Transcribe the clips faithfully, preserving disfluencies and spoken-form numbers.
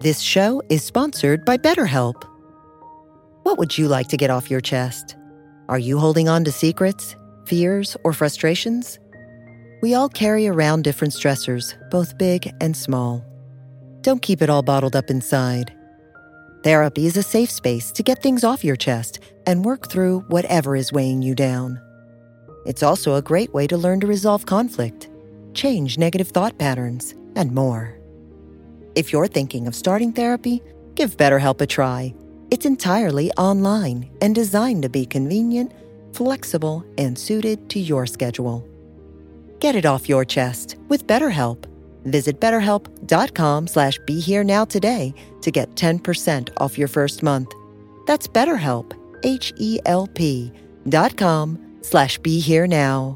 This show is sponsored by BetterHelp. What would you like to get off your chest? Are you holding on to secrets, fears, or frustrations? We all carry around different stressors, both big and small. Don't keep it all bottled up inside. Therapy is a safe space to get things off your chest and work through whatever is weighing you down. It's also a great way to learn to resolve conflict, change negative thought patterns, and more. If you're thinking of starting therapy, give BetterHelp a try. It's entirely online and designed to be convenient, flexible, and suited to your schedule. Get it off your chest with BetterHelp. Visit betterhelp.com slash be here now today to get ten percent off your first month. That's BetterHelp, H E L P dot com slash be here now.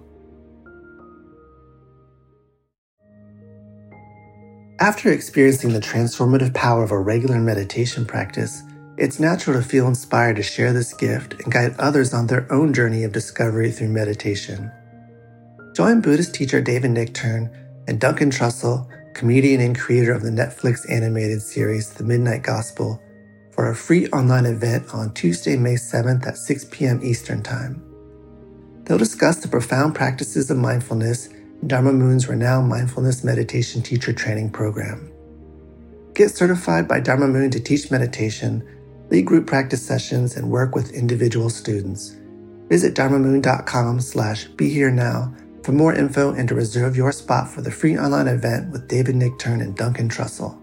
After experiencing the transformative power of a regular meditation practice, it's natural to feel inspired to share this gift and guide others on their own journey of discovery through meditation. Join Buddhist teacher David Nichtern and Duncan Trussell, comedian and creator of the Netflix animated series The Midnight Gospel, for a free online event on Tuesday, May seventh at six p.m. Eastern Time. They'll discuss the profound practices of mindfulness in Dharma Moon's renowned mindfulness meditation teacher training program. Get certified by Dharma Moon to teach meditation, lead group practice sessions, and work with individual students. Visit dharmamoon.com slash be here now for more info and to reserve your spot for the free online event with David Nichtern and Duncan Trussell.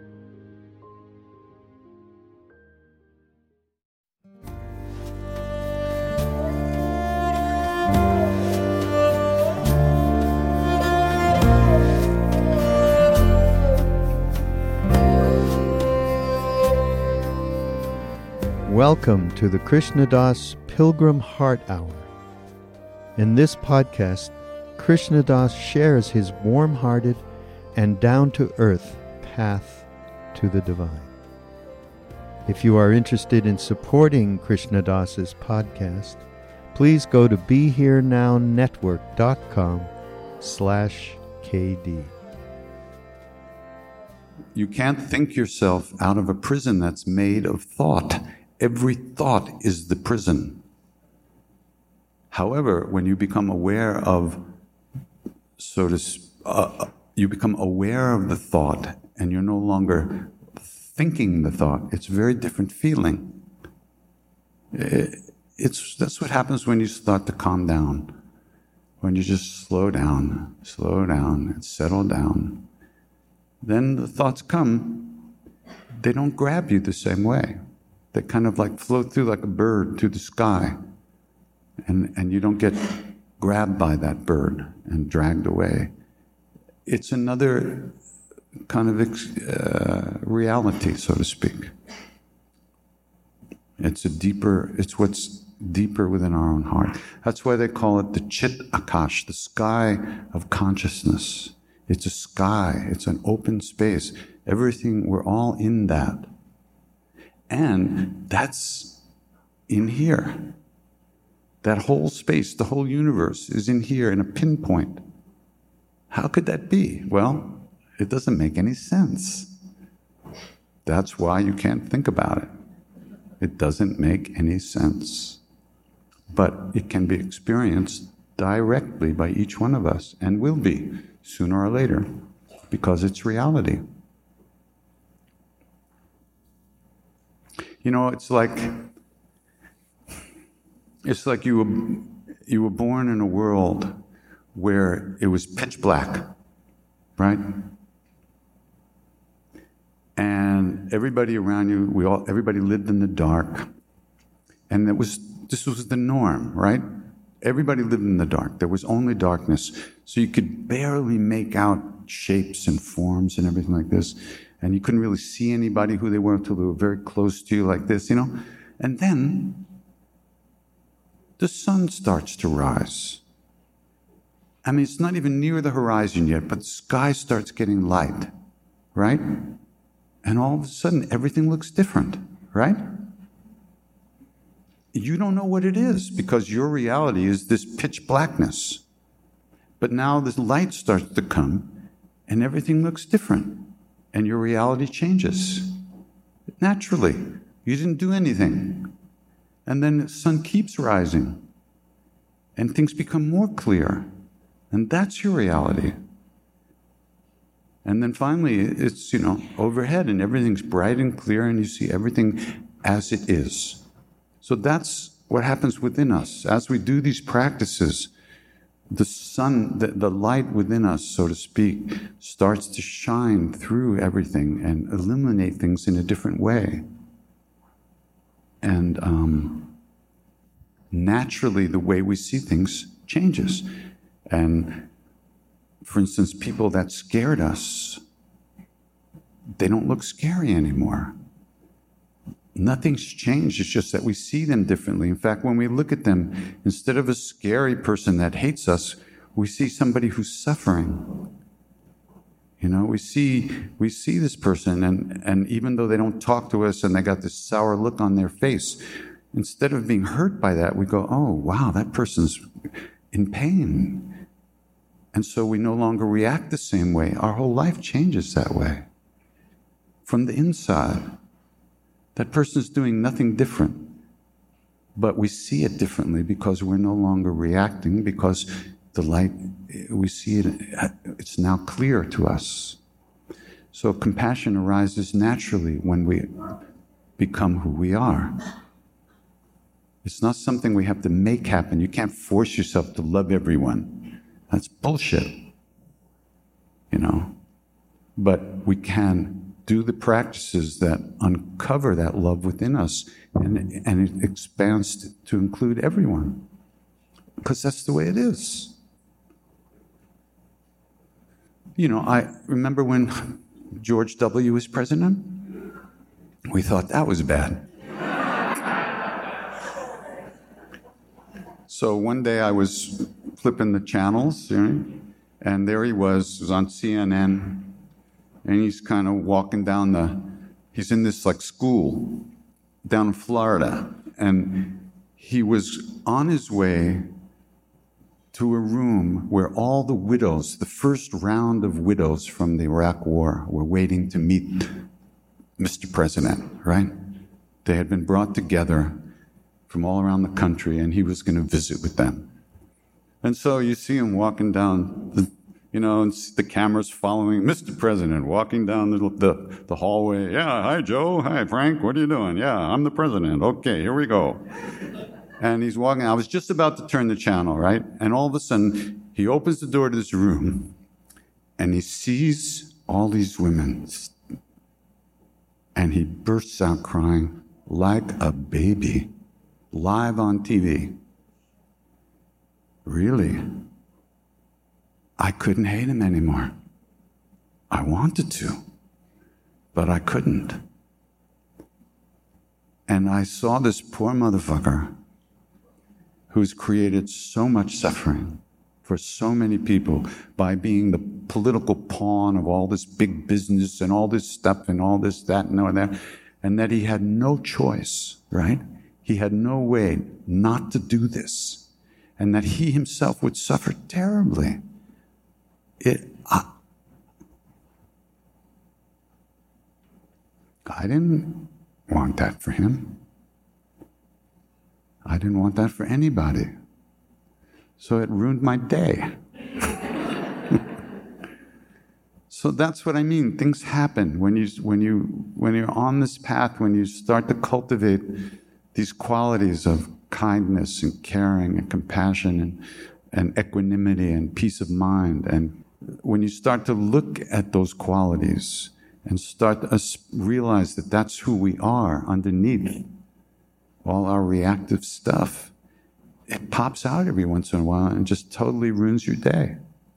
Welcome to the Krishna Das Pilgrim Heart Hour. In this podcast, Krishna Das shares his warm-hearted and down-to-earth path to the divine. If you are interested in supporting Krishna Das's podcast, please go to BeHereNowNetwork.com slash KD. You can't think yourself out of a prison that's made of thought. Every thought is the prison. However, when you become aware of, so to uh, you become aware of the thought and you're no longer thinking the thought, it's a very different feeling. It's, that's what happens when you start to calm down. When you just slow down, slow down, and settle down. Then the thoughts come, they don't grab you the same way. They kind of like float through like a bird through the sky. And, and you don't get grabbed by that bird and dragged away. It's another kind of uh, reality, so to speak. It's a deeper, it's what's deeper within our own heart. That's why they call it the Chit Akash, the sky of consciousness. It's a sky, it's an open space. Everything, we're all in that. And that's in here. That whole space, the whole universe is in here in a pinpoint. How could that be? Well, it doesn't make any sense. That's why you can't think about it. It doesn't make any sense. But it can be experienced directly by each one of us, and will be sooner or later, because it's reality. You know, it's like it's like you were you were born in a world where it was pitch black, right? And everybody around you, we all everybody lived in the dark. And it was this was the norm, right? Everybody lived in the dark. There was only darkness. So you could barely make out shapes and forms and everything like this. And you couldn't really see anybody who they were until they were very close to you like this, you know? And then the sun starts to rise. I mean, it's not even near the horizon yet, but the sky starts getting light, right? And all of a sudden, everything looks different, right? You don't know what it is because your reality is this pitch blackness. But now this light starts to come and everything looks different. and your reality changes. Naturally. You didn't do anything. And then the sun keeps rising, and things become more clear. And that's your reality. And then finally, it's, you know, overhead, and everything's bright and clear, and you see everything as it is. So that's what happens within us. As we do these practices, the sun, the, the light within us, so to speak, starts to shine through everything and illuminate things in a different way. And um, naturally, the way we see things changes. And for instance, people that scared us, they don't look scary anymore. Nothing's changed. It's just that we see them differently. In fact, when we look at them, instead of a scary person that hates us, we see somebody who's suffering. You know, we see we see this person, and, and even though they don't talk to us and they got this sour look on their face, instead of being hurt by that, we go, oh, wow, that person's in pain. And so we no longer react the same way. Our whole life changes that way. From the inside. That person's doing nothing different, but we see it differently because we're no longer reacting, because the light, we see it, it's now clear to us. So compassion arises naturally when we become who we are. It's not something we have to make happen. You can't force yourself to love everyone. That's bullshit, you know. But we can do the practices that uncover that love within us, and, and it expands to, to include everyone, because that's the way it is. You know, I remember when George W. was president, we thought that was bad. So one day I was flipping the channels, you know, and there he was, he was on C N N, and he's kind of walking down the, he's in this like school down in Florida, and he was on his way to a room where all the widows, the first round of widows from the Iraq War, were waiting to meet Mister President, right? They had been brought together from all around the country, and he was going to visit with them. And so you see him walking down the, you know, and the camera's following Mister President walking down the, the the hallway. Yeah, hi, Joe. Hi, Frank. What are you doing? Yeah, I'm the president. Okay, here we go. And he's walking. I was just about to turn the channel, right? And all of a sudden, he opens the door to this room, and he sees all these women. And he bursts out crying like a baby, live on T V. Really? I couldn't hate him anymore. I wanted to, but I couldn't. And I saw this poor motherfucker who's created so much suffering for so many people by being the political pawn of all this big business and all this stuff and all this, that, and all that, and that he had no choice, right? He had no way not to do this, and that he himself would suffer terribly. It, I, I didn't want that for him. I didn't want that for anybody. So it ruined my day. So that's what I mean. Things happen when you when you when you're on this path, when you start to cultivate these qualities of kindness and caring and compassion and, and equanimity and peace of mind, and when you start to look at those qualities and start to realize that that's who we are underneath all our reactive stuff, it pops out every once in a while and just totally ruins your day.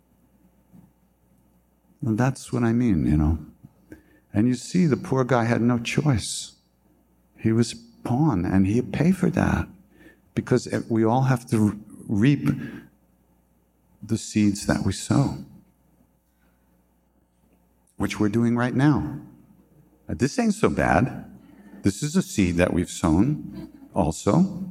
And that's what I mean, you know. And you see, the poor guy had no choice. He was a pawn, and he'd pay for that, because we all have to reap the seeds that we sow, which we're doing right now. This ain't so bad. This is a seed that we've sown also.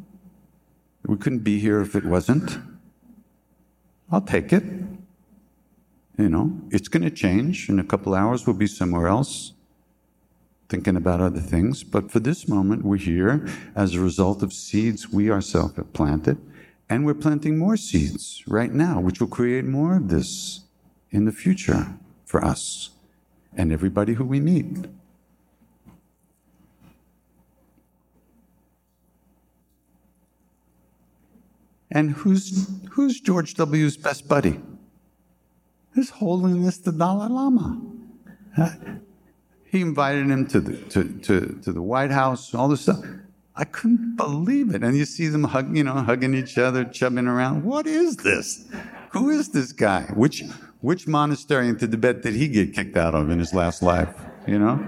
We couldn't be here if it wasn't. I'll take it. You know, it's going to change. In a couple hours, we'll be somewhere else, thinking about other things. But for this moment, we're here as a result of seeds we ourselves have planted. And we're planting more seeds right now, which will create more of this in the future for us and everybody who we meet. And who's, who's George W.'s best buddy? His Holiness the Dalai Lama. Uh, he invited him to the, to, to, to the White House, all this stuff. I couldn't believe it. And you see them hug, you know, hugging each other, chubbing around. What is this? Who is this guy? Which, which monastery in Tibet did he get kicked out of in his last life? You know?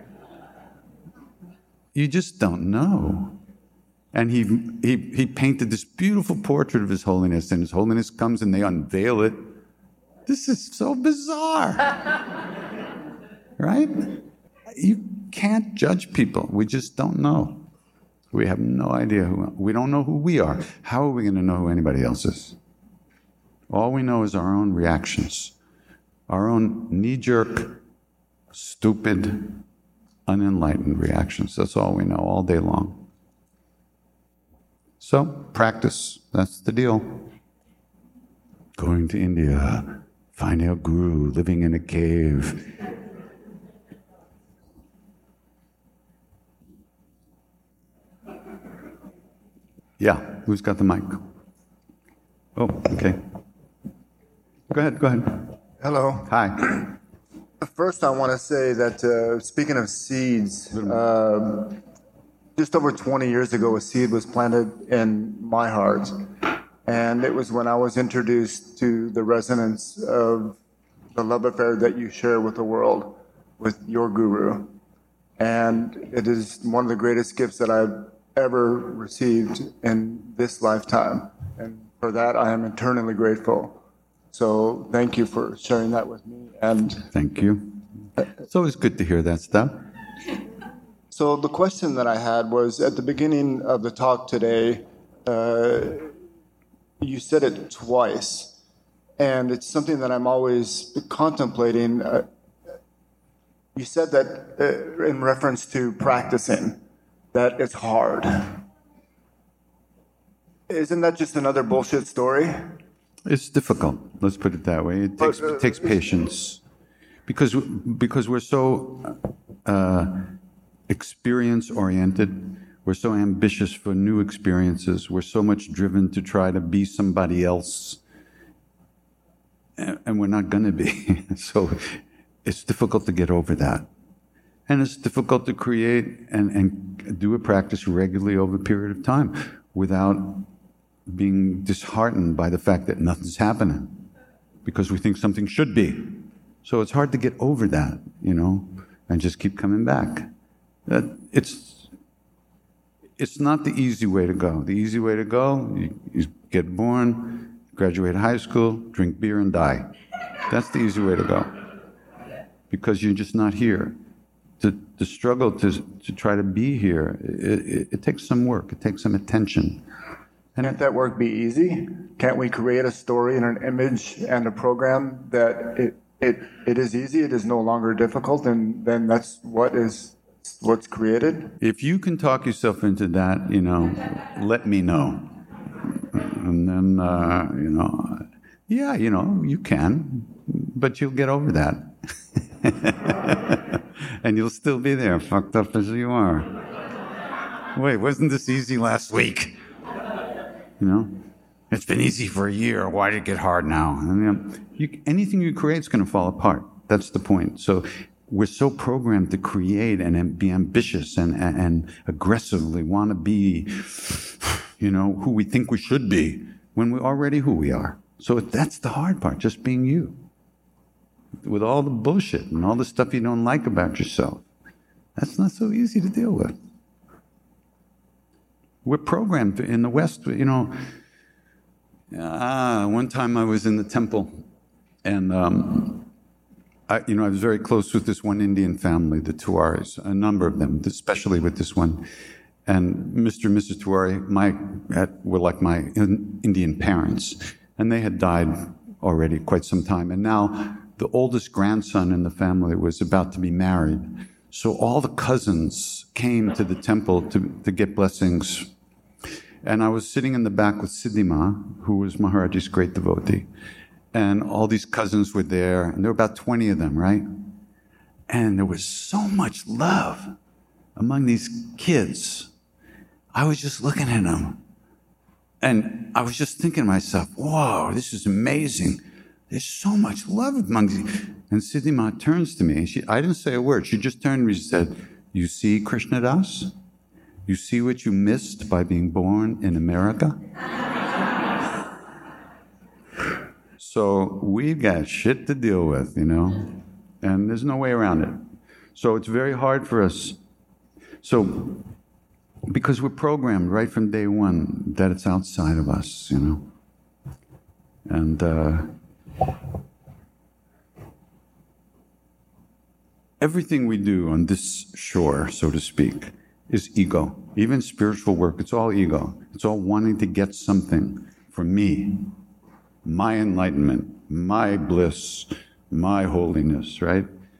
You just don't know. And he, he, he painted this beautiful portrait of His Holiness, and His Holiness comes and they unveil it. This is so bizarre. Right? You can't judge people. We just don't know. We have no idea who, we don't know who we are. How are we going to know who anybody else is? All we know is our own reactions, our own knee-jerk, stupid, unenlightened reactions. That's all we know all day long. So, practice. That's the deal. Going to India, finding a guru, living in a cave. Yeah, who's got the mic? Oh, okay. Go ahead, go ahead. Hello. Hi. First, I want to say that, uh, speaking of seeds, uh, just over twenty years ago, a seed was planted in my heart. And it was when I was introduced to the resonance of the love affair that you share with the world, with your guru. And it is one of the greatest gifts that I've ever received in this lifetime. And for that, I am eternally grateful. So thank you for sharing that with me. And thank you. It's always good to hear that stuff. So the question that I had was, at the beginning of the talk today, uh, you said it twice, and it's something that I'm always contemplating. Uh, you said that uh, in reference to practicing, that it's hard. Isn't that just another bullshit story? It's difficult. Let's put it that way. It takes, but, uh, it takes patience, because because we're so uh, experience-oriented. We're so ambitious for new experiences. We're so much driven to try to be somebody else, and, and we're not going to be. So it's difficult to get over that. And it's difficult to create and, and do a practice regularly over a period of time without being disheartened by the fact that nothing's happening, because we think something should be. So it's hard to get over that, you know, and just keep coming back. That it's it's not the easy way to go. The easy way to go, you, you get born, graduate high school, drink beer and die. That's the easy way to go, because you're just not here. To, to struggle to, to try to be here, it, it, it takes some work. It takes some attention. And can't that work be easy? Can't we create a story and an image and a program that it it, it is easy, it is no longer difficult, and then that's what is what's created? If you can talk yourself into that, you know, let me know. And then, uh, you know, yeah, you know, you can, but you'll get over that. And you'll still be there, fucked up as you are. Wait, wasn't this easy last week? You know, it's been easy for a year. Why did it get hard now? And, you know, you, anything you create is going to fall apart. That's the point. So we're so programmed to create and be ambitious and, and, and aggressively want to be, you know, who we think we should be when we're already who we are. So that's the hard part, just being you. With all the bullshit and all the stuff you don't like about yourself. That's not so easy to deal with. We're programmed to, in the West, you know. Ah, one time I was in the temple, and um, I, you know, I was very close with this one Indian family, the Tiwaris, a number of them, especially with this one. And Mister and Missus Tiwari, my, were like my Indian parents, and they had died already quite some time. And now the oldest grandson in the family was about to be married. So all the cousins came to the temple to, to get blessings. And I was sitting in the back with Siddhima, who was Maharaji's great devotee. And all these cousins were there, and there were about twenty of them, right? And there was so much love among these kids. I was just looking at them. And I was just thinking to myself, whoa, this is amazing. There's so much love among these. And Siddhima turns to me. She, I didn't say a word. She just turned to me and said, you see, Krishnadas? You see what you missed by being born in America? So we've got shit to deal with, you know, and there's no way around it. So it's very hard for us. So, because we're programmed right from day one that it's outside of us, you know. And uh, everything we do on this shore, so to speak, is ego. Even spiritual work, it's all ego. It's all wanting to get something from me. My enlightenment, my bliss, my holiness, right?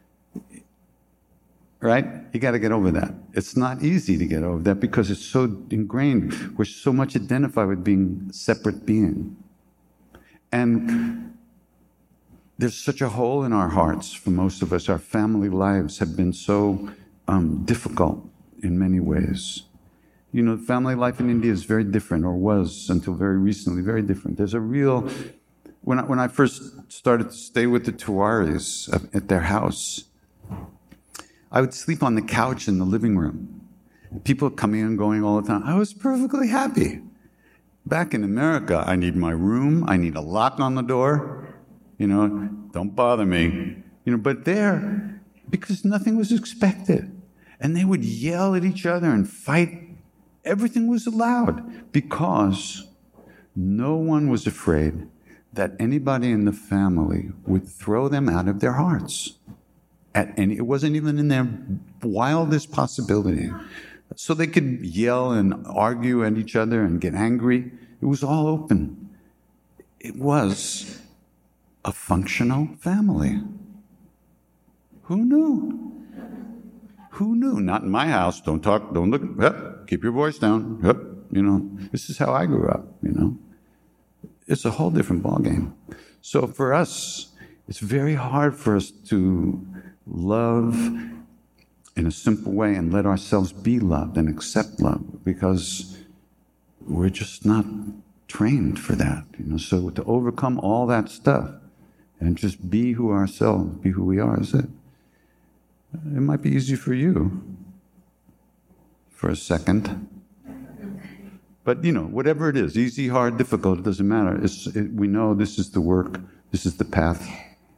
Right? You got to get over that. It's not easy to get over that because it's so ingrained. We're so much identified with being a separate being. And there's such a hole in our hearts for most of us. Our family lives have been so um, difficult in many ways. You know, family life in India is very different, or was until very recently, very different. There's a real... When I, when I first started to stay with the Tiwaris at their house, I would sleep on the couch in the living room. People coming and going all the time. I was perfectly happy. Back in America, I need my room. I need a lock on the door. You know, don't bother me. You know, but there, because nothing was expected. And they would yell at each other and fight. Everything was allowed because no one was afraid that anybody in the family would throw them out of their hearts. At any, it wasn't even in their wildest possibility. So they could yell and argue at each other and get angry. It was all open. It was a functional family. Who knew? Who knew? Not in my house. Don't talk, don't look, yep, keep your voice down. Yep, you know, this is how I grew up, you know. It's a whole different ballgame. So for us, it's very hard for us to love in a simple way and let ourselves be loved and accept love because we're just not trained for that. You know, so to overcome all that stuff and just be who ourselves, be who we are, is it? It might be easy for you for a second. But, you know, whatever it is, easy, hard, difficult, it doesn't matter. It's, it, we know this is the work, this is the path.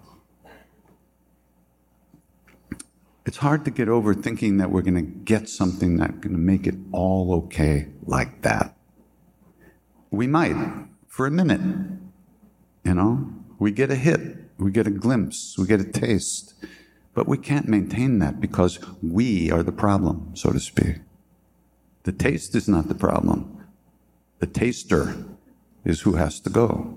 It's hard to get over thinking that we're going to get something that's going to make it all okay like that. We might, for a minute, you know. We get a hit, we get a glimpse, we get a taste. But we can't maintain that because we are the problem, so to speak. The taste is not the problem. The taster is who has to go.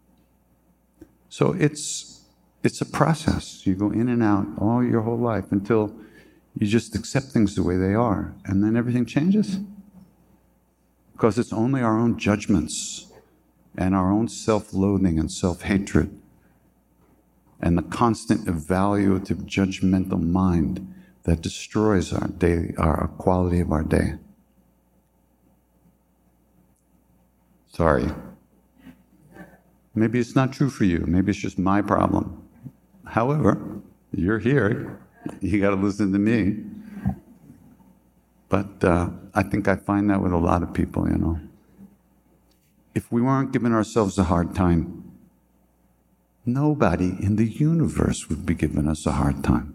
So it's it's a process. You go in and out all your whole life until you just accept things the way they are. And then everything changes. Because it's only our own judgments and our own self-loathing and self-hatred and the constant evaluative judgmental mind that destroys our day, our quality of our day. Sorry. Maybe it's not true for you. Maybe it's just my problem. However, you're here. You got to listen to me. But uh, I think I find that with a lot of people, you know. If we weren't giving ourselves a hard time, nobody in the universe would be giving us a hard time.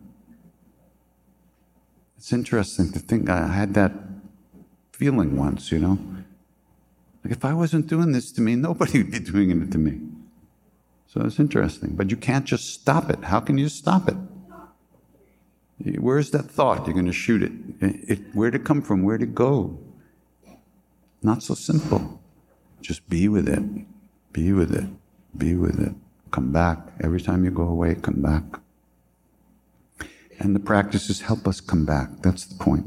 It's interesting to think I had that feeling once, you know. Like if I wasn't doing this to me, nobody would be doing it to me. So it's interesting. But you can't just stop it. How can you stop it? Where's that thought? You're going to shoot it. it, it where'd it come from? Where'd it go? Not so simple. Just be with it. Be with it. Be with it. come back. Every time you go away, come back. And the practices help us come back. That's the point.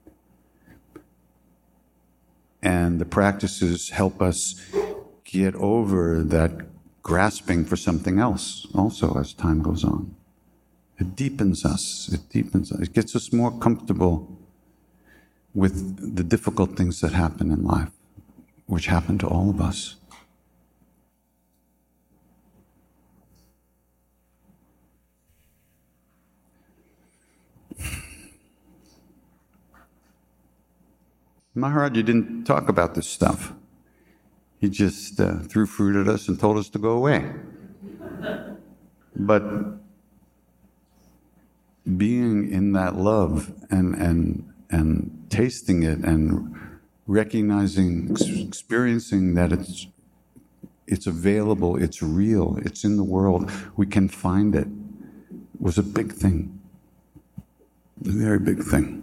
And the practices help us get over that grasping for something else also as time goes on. It deepens us. It deepens us. It gets us more comfortable with the difficult things that happen in life, which happen to all of us. Maharaj didn't talk about this stuff. He just uh, threw fruit at us and told us to go away. But being in that love and and and tasting it and recognizing, experiencing that it's it's available, it's real, it's in the world, we can find it, was a big thing. A very big thing.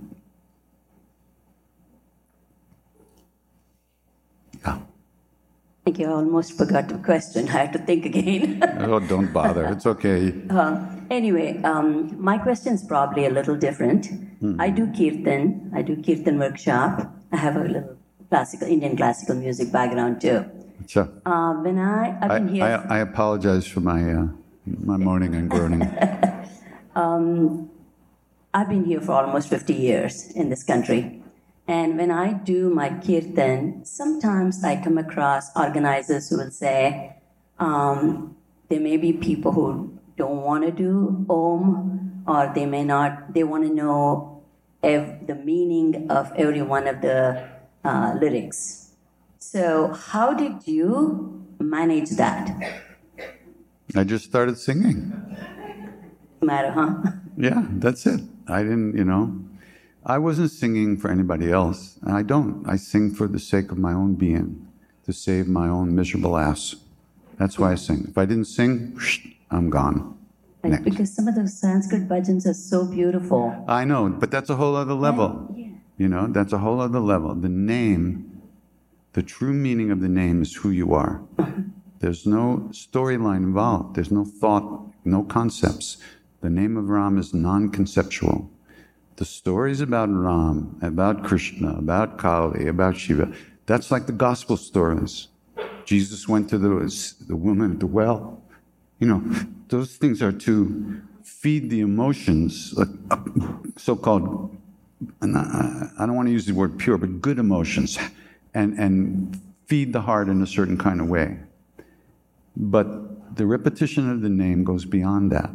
Yeah. I think I almost forgot the question. I had to think again. Oh, don't bother. It's okay. Uh, anyway, um, my question is probably a little different. Mm-hmm. I do kirtan. I do kirtan workshop. I have a little classical, Indian classical music background too. Sure. Uh, when I, I've been I, here... I, I apologize for my, uh, my moaning and groaning. um, I've been here for almost fifty years in this country. And when I do my kirtan, sometimes I come across organizers who will say, um, there may be people who don't want to do Om, or they may not, they want to know ev- the meaning of every one of the uh, lyrics. So how did you manage that? I just started singing. Matter, huh? Yeah, that's it. I didn't, you know... I wasn't singing for anybody else, and I don't. I sing for the sake of my own being, to save my own miserable ass. That's why I sing. If I didn't sing, I'm gone. Like, because some of those Sanskrit bhajans are so beautiful. I know, but that's a whole other level. Yeah. You know, that's a whole other level. The name, the true meaning of the name is who you are. There's no storyline involved. There's no thought, no concepts. The name of Ram is non-conceptual. The stories about Ram, about Krishna, about Kali, about Shiva, that's like the gospel stories. Jesus went to the, the woman at the well. You know, those things are to feed the emotions, like so-called, and I, I don't want to use the word pure, but good emotions, and, and feed the heart in a certain kind of way. But the repetition of the name goes beyond that.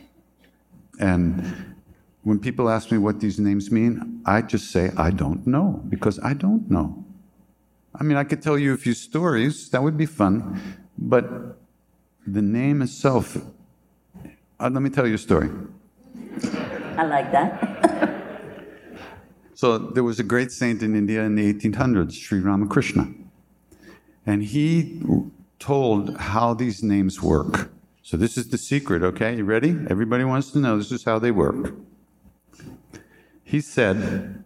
And when people ask me what these names mean, I just say, I don't know, because I don't know. I mean, I could tell you a few stories, that would be fun, but the name itself, uh, let me tell you a story. I like that. So there was a great saint in India in the eighteen hundreds, Sri Ramakrishna, and he told how these names work. So this is the secret, okay? You ready? Everybody wants to know this is how they work. He said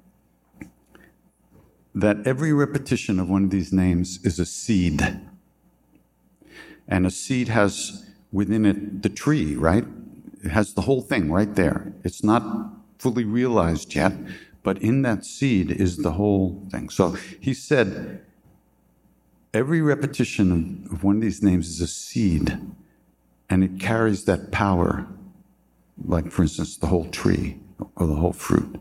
that every repetition of one of these names is a seed. And a seed has within it the tree, right? It has the whole thing right there. It's not fully realized yet, but in that seed is the whole thing. So he said, every repetition of one of these names is a seed, and it carries that power, like, for instance, the whole tree or the whole fruit.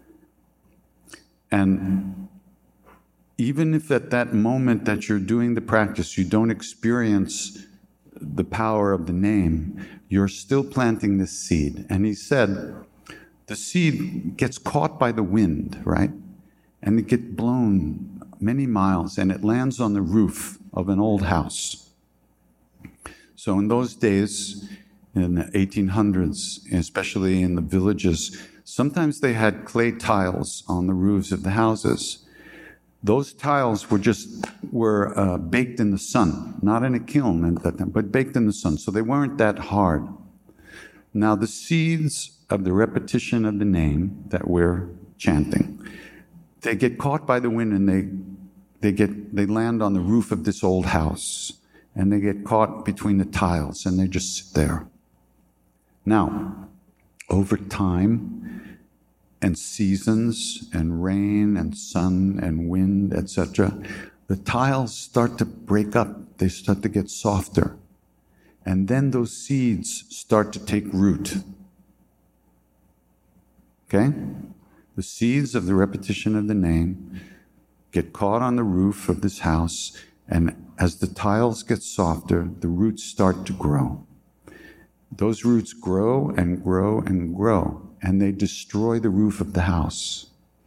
And even if at that moment that you're doing the practice, you don't experience the power of the name, you're still planting this seed. And he said, the seed gets caught by the wind, right? And it gets blown many miles, and it lands on the roof of an old house. So in those days, in the eighteen hundreds, especially in the villages, sometimes they had clay tiles on the roofs of the houses. Those tiles were just were uh, baked in the sun, not in a kiln at that time, but baked in the sun, so they weren't that hard. Now the seeds of the repetition of the name that we're chanting, they get caught by the wind and they they get they land on the roof of this old house, and they get caught between the tiles, and they just sit there. Now, over time, and seasons, and rain, and sun, and wind, et cetera, the tiles start to break up. They start to get softer. And then those seeds start to take root. Okay? The seeds of the repetition of the name get caught on the roof of this house, and as the tiles get softer, the roots start to grow. Those roots grow and grow and grow, and they destroy the roof of the house.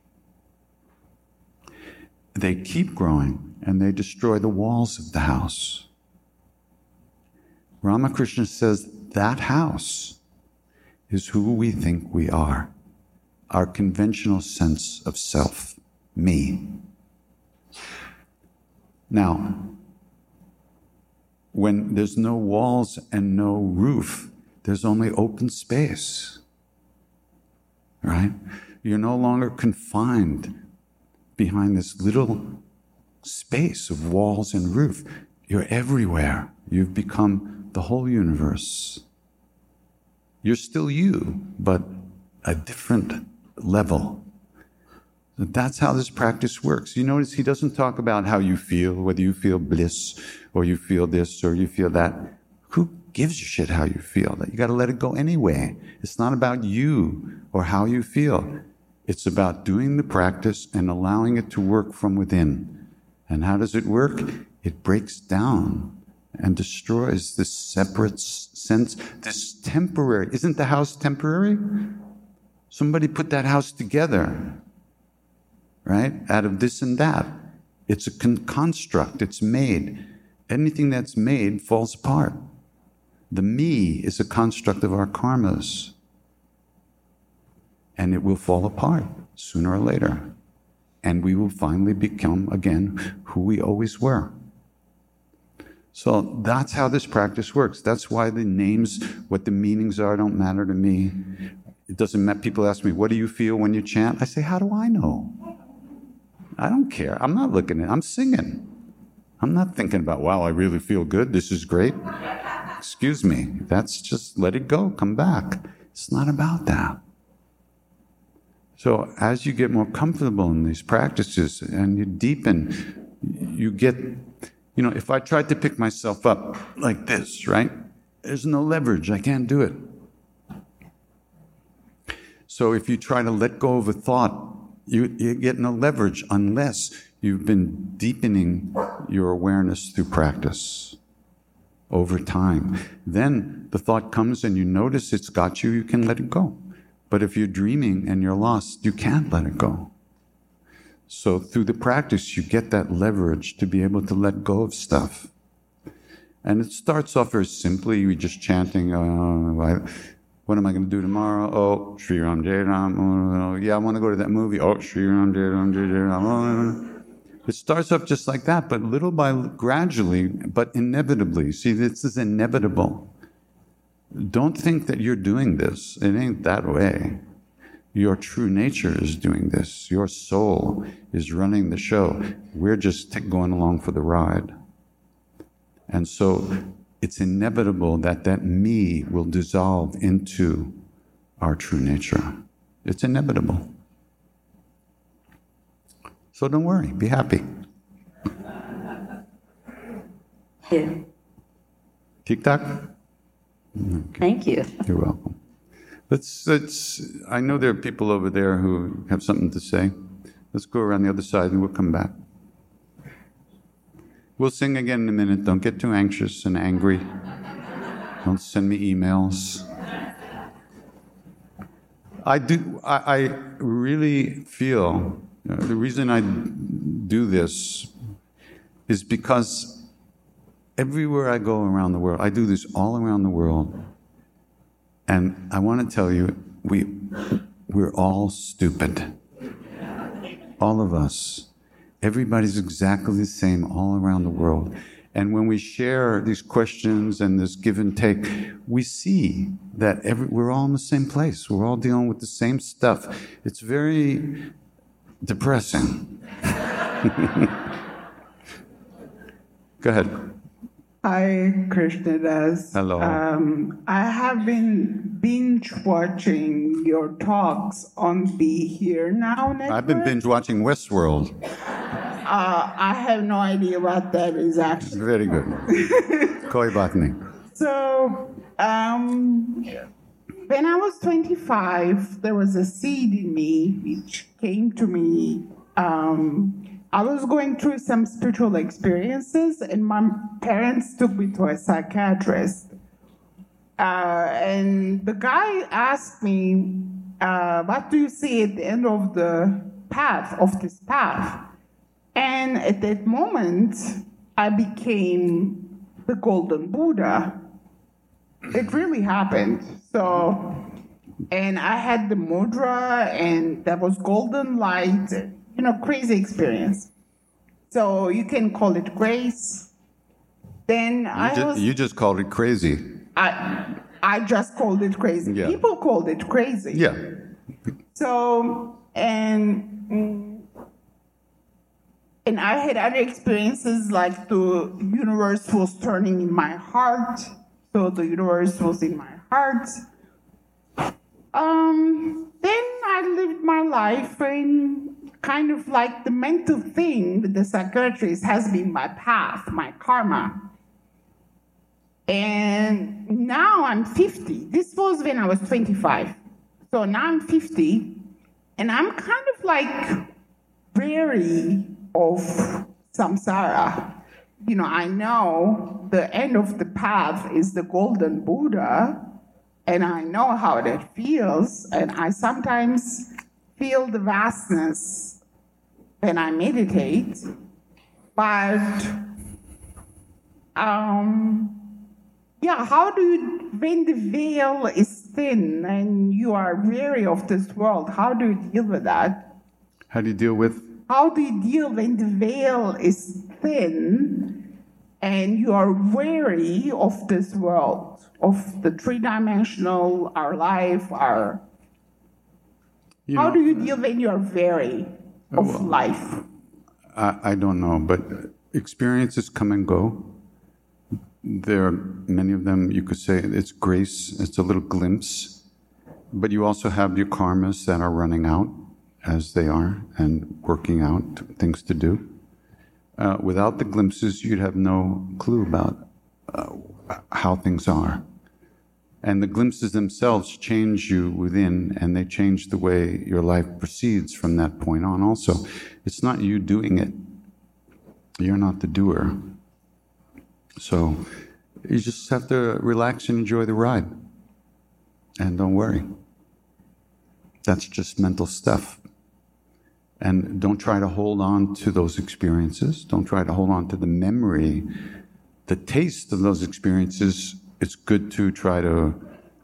They keep growing, and they destroy the walls of the house. Ramakrishna says that house is who we think we are, our conventional sense of self, me. Now, when there's no walls and no roof, there's only open space, right? You're no longer confined behind this little space of walls and roof. You're everywhere. You've become the whole universe. You're still you, but a different level. That's how this practice works. You notice he doesn't talk about how you feel, whether you feel bliss or you feel this or you feel that. Who gives a shit how you feel? You got to let it go anyway. It's not about you or how you feel. It's about doing the practice and allowing it to work from within. And how does it work? It breaks down and destroys this separate sense, this temporary. Isn't the house temporary? Somebody put that house together, right? Out of this and that. It's a con- construct. It's made. Anything that's made falls apart. The me is a construct of our karmas. And it will fall apart sooner or later. And we will finally become, again, who we always were. So that's how this practice works. That's why the names, what the meanings are, don't matter to me. It doesn't matter. People ask me, what do you feel when you chant? I say, how do I know? I don't care. I'm not looking at it. I'm singing. I'm not thinking about, wow, I really feel good. This is great. Excuse me. That's just let it go. Come back. It's not about that. So as you get more comfortable in these practices and you deepen, you get, you know, if I tried to pick myself up like this, right? There's no leverage. I can't do it. So if you try to let go of a thought, you, you get no leverage unless you've been deepening your awareness through practice over time. Then the thought comes and you notice it's got you, you can let it go. But if you're dreaming and you're lost, you can't let it go. So through the practice, you get that leverage to be able to let go of stuff. And it starts off very simply. You're just chanting, uh, what am I going to do tomorrow? Oh, Sri Ram Jai Ram. Oh, yeah, I want to go to that movie. Oh, Sri Ram Jai Ram Jai Ram. Oh. It starts off just like that, but little by gradually, but inevitably. See, this is inevitable. Don't think that you're doing this. It ain't that way. Your true nature is doing this. Your soul is running the show. We're just t- going along for the ride. And so it's inevitable that that me will dissolve into our true nature. It's inevitable. So don't worry. Be happy. Yeah. Tic-tac? Okay. Thank you. You're welcome. Let's, let's, I know there are people over there who have something to say. Let's go around the other side and we'll come back. We'll sing again in a minute. Don't get too anxious and angry. Don't send me emails. I do, I, I really feel, you know, the reason I do this is because everywhere I go around the world, I do this all around the world. And I want to tell you, we, we're all stupid. All of us. Everybody's exactly the same all around the world. And when we share these questions and this give and take, we see that every, we're all in the same place. We're all dealing with the same stuff. It's very depressing. Go ahead. Hi, Krishnadas. Hello. Um, I have been binge watching your talks on Be Here Now Network. I've been binge watching Westworld. Uh, I have no idea what that is actually. Very good. Koi Batni. So, um, when I was twenty-five, there was a seed in me which came to me. Um, I was going through some spiritual experiences, and my parents took me to a psychiatrist. Uh, and the guy asked me, uh, what do you see at the end of the path, of this path? And at that moment, I became the Golden Buddha. It really happened. So, and I had the mudra, and there was golden light. You know, crazy experience. So you can call it grace. Then You, I just, was. you just called it crazy. I I just called it crazy. Yeah. People called it crazy. Yeah. So and mm, and I had other experiences like the universe was turning in my heart. So the universe was in my heart. Um. Then I lived my life and. Kind of like the mental thing with the psychiatrist has been my path, my karma. And now I'm fifty. This was when I was twenty-five. So now I'm fifty, and I'm kind of like wary of samsara. You know, I know the end of the path is the Golden Buddha, and I know how that feels, and I sometimes feel the vastness when I meditate, but um, yeah, how do you, when the veil is thin and you are weary of this world, how do you deal with that? How do you deal with? How do you deal when the veil is thin and you are weary of this world, of the three-dimensional, our life, our... You How know, do you deal when you are weary of well, life? I, I don't know, but experiences come and go. There are many of them, you could say it's grace, it's a little glimpse, but you also have your karmas that are running out as they are and working out things to do. Uh, without the glimpses, you'd have no clue about uh, how things are. And the glimpses themselves change you within, and they change the way your life proceeds from that point on also. It's not you doing it. You're not the doer. So you just have to relax and enjoy the ride. And don't worry. That's just mental stuff. And don't try to hold on to those experiences. Don't try to hold on to the memory, the taste of those experiences. It's good to try to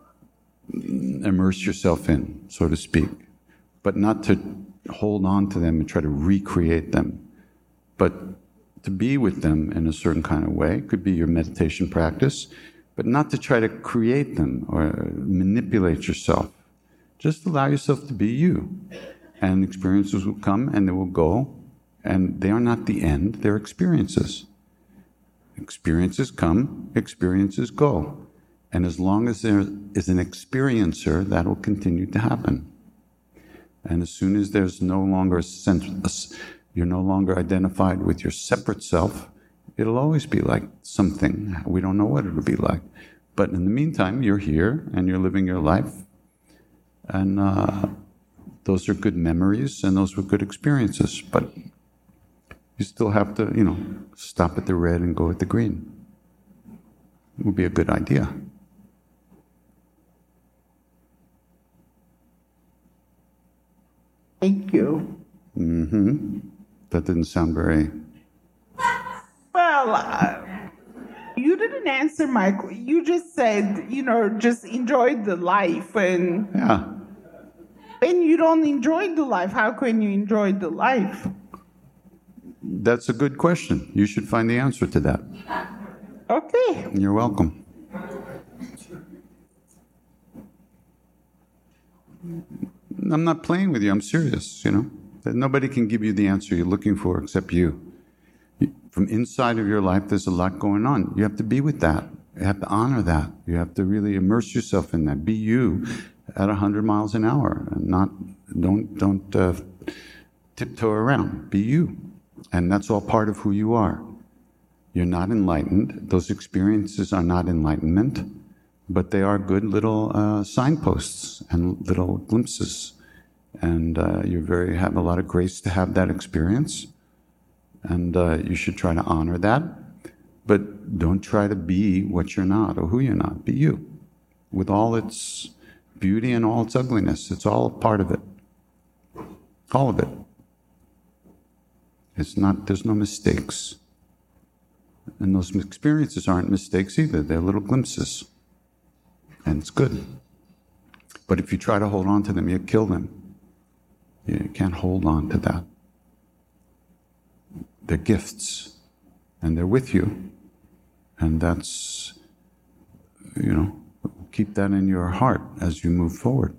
immerse yourself in, so to speak, but not to hold on to them and try to recreate them, but to be with them in a certain kind of way. It could be your meditation practice, but not to try to create them or manipulate yourself. Just allow yourself to be you. And experiences will come and they will go, and they are not the end, they're experiences. Experiences come, experiences go. And as long as there is an experiencer, that will continue to happen. And as soon as there's no longer a sense, you're no longer identified with your separate self, it'll always be like something. We don't know what it'll be like. But in the meantime, you're here and you're living your life. And uh, those are good memories and those were good experiences. But you still have to, you know, stop at the red and go at the green. It would be a good idea. Thank you. Mm-hmm. That didn't sound very... Well, uh, you didn't answer my... You just said, you know, just enjoy the life. And Yeah. when you don't enjoy the life, how can you enjoy the life? That's a good question. You should find the answer to that. Okay. You're welcome. I'm not playing with you. I'm serious, you know. That nobody can give you the answer you're looking for except you. from inside of your life, there's a lot going on. You have to be with that. You have to honor that. You have to really immerse yourself in that. Be you at one hundred miles an hour. And not, don't, don't uh, tiptoe around. Be you. And that's all part of who you are. You're not enlightened. Those experiences are not enlightenment, but they are good little uh, signposts and little glimpses. And uh, you very have a lot of grace to have that experience. And uh, you should try to honor that. But don't try to be what you're not or who you're not. Be you, with all its beauty and all its ugliness. It's all part of it. All of it. It's not, there's no mistakes. And those experiences aren't mistakes either. They're little glimpses. And it's good. But if you try to hold on to them, you kill them. You can't hold on to that. They're gifts. And they're with you. And that's, you know, keep that in your heart as you move forward.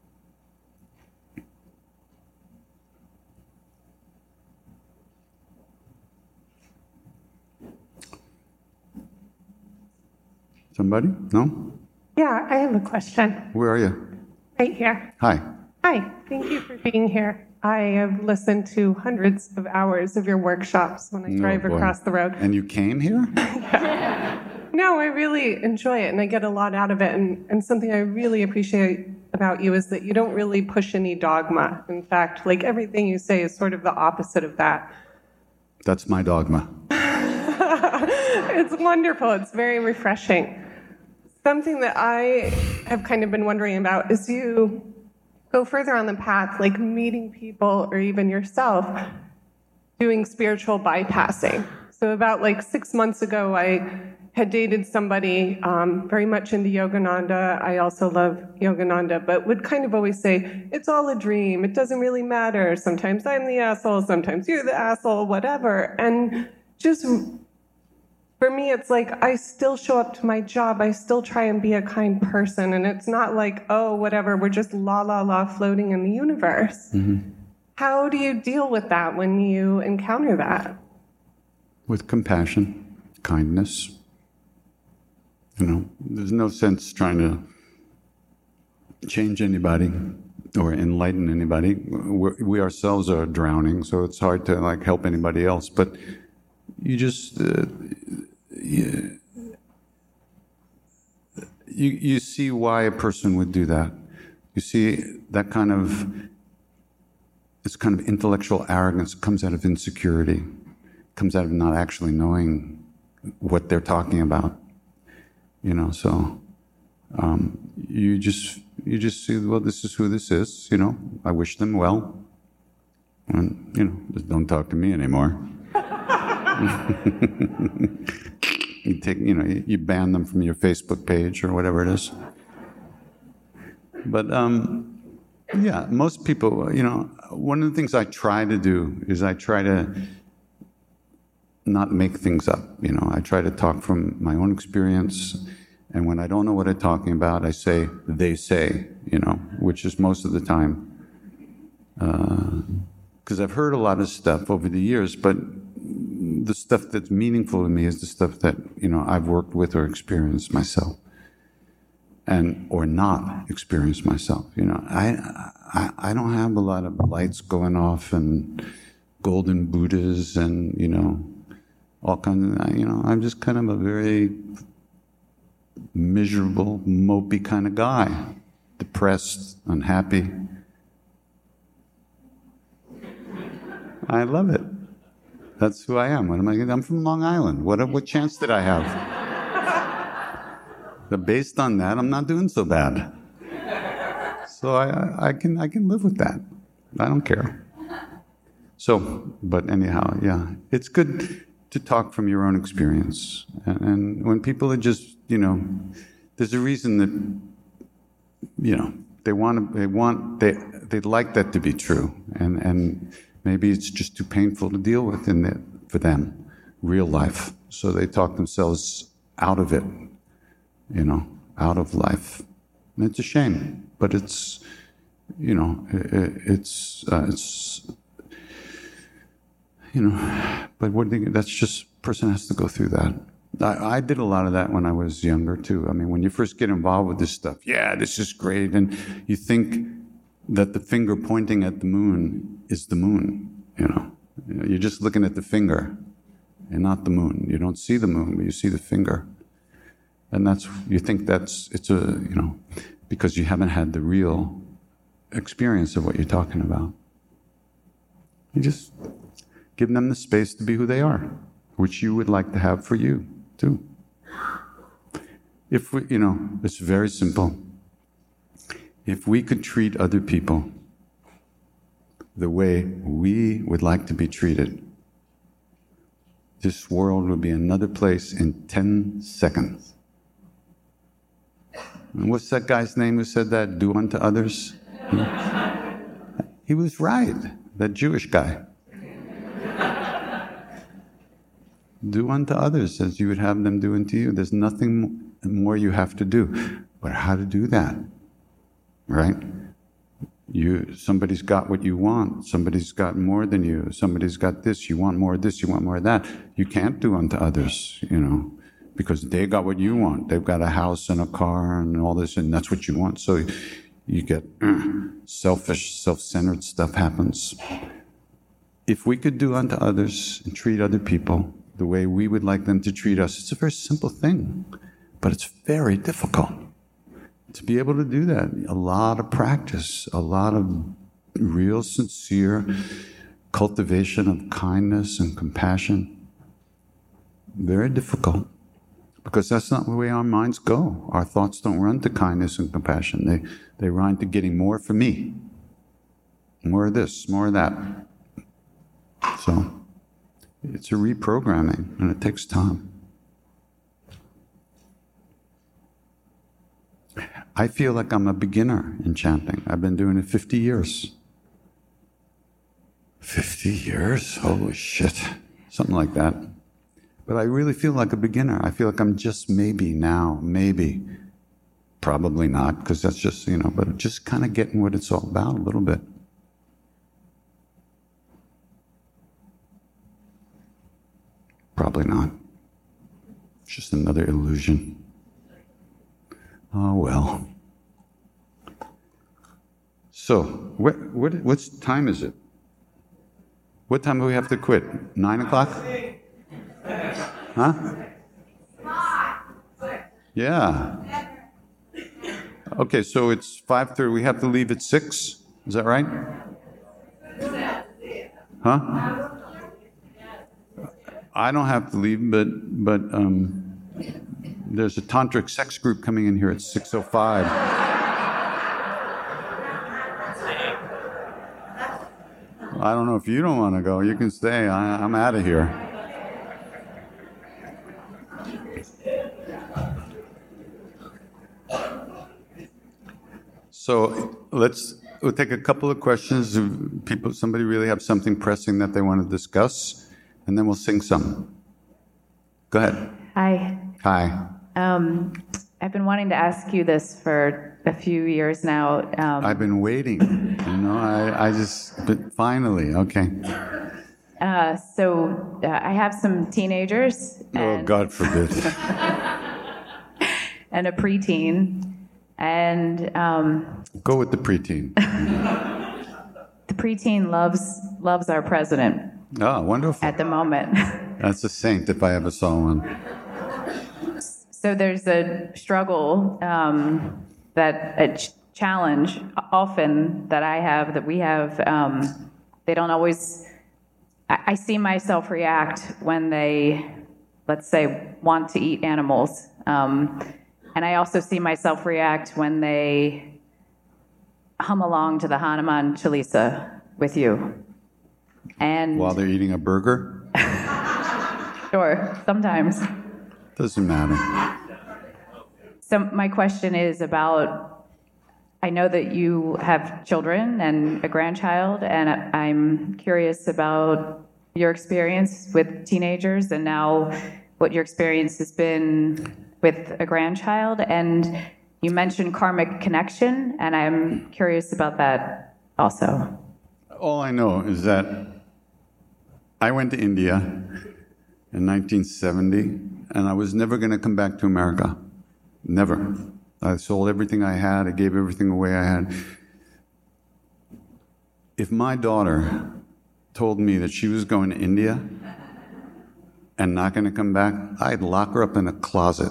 Somebody? No? Yeah, I have a question. Where are you? Right here. Hi. Hi, thank you for being here. I have listened to hundreds of hours of your workshops when I drive Oh, boy. across the road. And you came here? No, I really enjoy it and I get a lot out of it. And, and something I really appreciate about you is that you don't really push any dogma. In fact, like everything you say is sort of the opposite of that. That's my dogma. It's wonderful. It's very refreshing. Something that I have kind of been wondering about is you go further on the path, like meeting people or even yourself doing spiritual bypassing. So about like six months ago, I had dated somebody um, very much into Yogananda. I also love Yogananda, but would kind of always say, it's all a dream. It doesn't really matter. Sometimes I'm the asshole. Sometimes you're the asshole, whatever. And just for me, it's like I still show up to my job. I still try and be a kind person. And it's not like, oh, whatever, we're just la, la, la floating in the universe. Mm-hmm. How do you deal with that when you encounter that? With compassion, kindness. You know, there's no sense trying to change anybody or enlighten anybody. We're, we ourselves are drowning, so it's hard to like help anybody else. But you just uh, you, you you see why a person would do that. You see that kind of this kind of intellectual arrogance comes out of insecurity, comes out of not actually knowing what they're talking about. You know, so um, you just you just see, well, this is who this is. You know, I wish them well, and you know, just don't talk to me anymore. You take, you know, you, you ban them from your Facebook page or whatever it is. But um, yeah, most people, you know, one of the things I try to do is I try to not make things up. You know, I try to talk from my own experience. And when I don't know what I'm talking about, I say, they say, you know, which is most of the time. Because uh, I've heard a lot of stuff over the years, but the stuff that's meaningful to me is the stuff that, you know, I've worked with or experienced myself. And, or not experienced myself. You know, I, I, I don't have a lot of lights going off and golden Buddhas and, you know, all kinds of, you know, I'm just kind of a very miserable, mopey kind of guy, depressed, unhappy. I love it. That's who I am. What am I? I'm from Long Island. What what chance did I have? But based on that, I'm not doing so bad. So I I can I can live with that. I don't care. So, but anyhow, yeah, it's good to talk from your own experience. And, and when people are just, you know, there's a reason that, you know, they want to, they want, they, they'd like that to be true. And, and maybe it's just too painful to deal with in the, for them, real life. So they talk themselves out of it, you know, out of life. And it's a shame, but it's, you know, it, it's, uh, it's, you know, but what they, that's just, person has to go through that. I, I did a lot of that when I was younger too. I mean, when you first get involved with this stuff, yeah, this is great. And you think that the finger pointing at the moon is the moon, you know. You're just looking at the finger and not the moon. You don't see the moon, but you see the finger. And that's, you think that's, it's a, you know, because you haven't had the real experience of what you're talking about. You just give them the space to be who they are, which you would like to have for you, too. If we, you know, it's very simple. If we could treat other people the way we would like to be treated, this world would be another place in ten seconds. And what's that guy's name who said that? Do unto others? He, he was right, that Jewish guy. Do unto others as you would have them do unto you. There's nothing more you have to do. But how to do that, right? You, somebody's got what you want. Somebody's got more than you. Somebody's got this. You want more of this. You want more of that. You can't do unto others, you know, because they got what you want. They've got a house and a car and all this, and that's what you want. So you get uh, selfish, self-centered stuff happens. If we could do unto others and treat other people the way we would like them to treat us, it's a very simple thing, but it's very difficult. To be able to do that, a lot of practice, a lot of real, sincere cultivation of kindness and compassion. Very difficult, because that's not the way our minds go. Our thoughts don't run to kindness and compassion. They, they run to getting more for me. More of this, more of that. So it's a reprogramming, and it takes time. I feel like I'm a beginner in chanting. I've been doing it fifty years. fifty years? Holy shit. Something like that. But I really feel like a beginner. I feel like I'm just maybe now, maybe. Probably not, because that's just, you know, but just kind of getting what it's all about a little bit. Probably not. It's just another illusion. Oh, well. So, what, what, what time is it? What time do we have to quit? Nine o'clock? Huh? Yeah. Okay, so it's five thirty. We have to leave at six? Is that right? Huh? I don't have to leave, but, but, um... there's a tantric sex group coming in here at six oh five. I don't know if you don't want to go. You can stay. I, I'm out of here. So let's we'll take a couple of questions. If people, somebody really have something pressing that they want to discuss, and then we'll sing some. Go ahead. Hi. Hi. Um, I've been wanting to ask you this for a few years now. Um, I've been waiting. You know, I, I just, but finally, okay. Uh, so uh, I have some teenagers. And, oh, God forbid. And a preteen. And um, go with the preteen. The preteen loves loves our president. Oh, wonderful. At the moment. That's a saint if I ever saw one. So there's a struggle, um, that a ch- challenge often that I have, that we have. Um, they don't always, I, I see myself react when they, let's say, want to eat animals. Um, and I also see myself react when they hum along to the Hanuman Chalisa with you. And while they're eating a burger? Sure, sometimes. Doesn't matter. So my question is about, I know that you have children and a grandchild, and I'm curious about your experience with teenagers and now what your experience has been with a grandchild. And you mentioned karmic connection, and I'm curious about that also. All I know is that I went to India in nineteen seventy, and I was never going to come back to America. Never. I sold everything I had. I gave everything away I had. If my daughter told me that she was going to India and not going to come back, I'd lock her up in a closet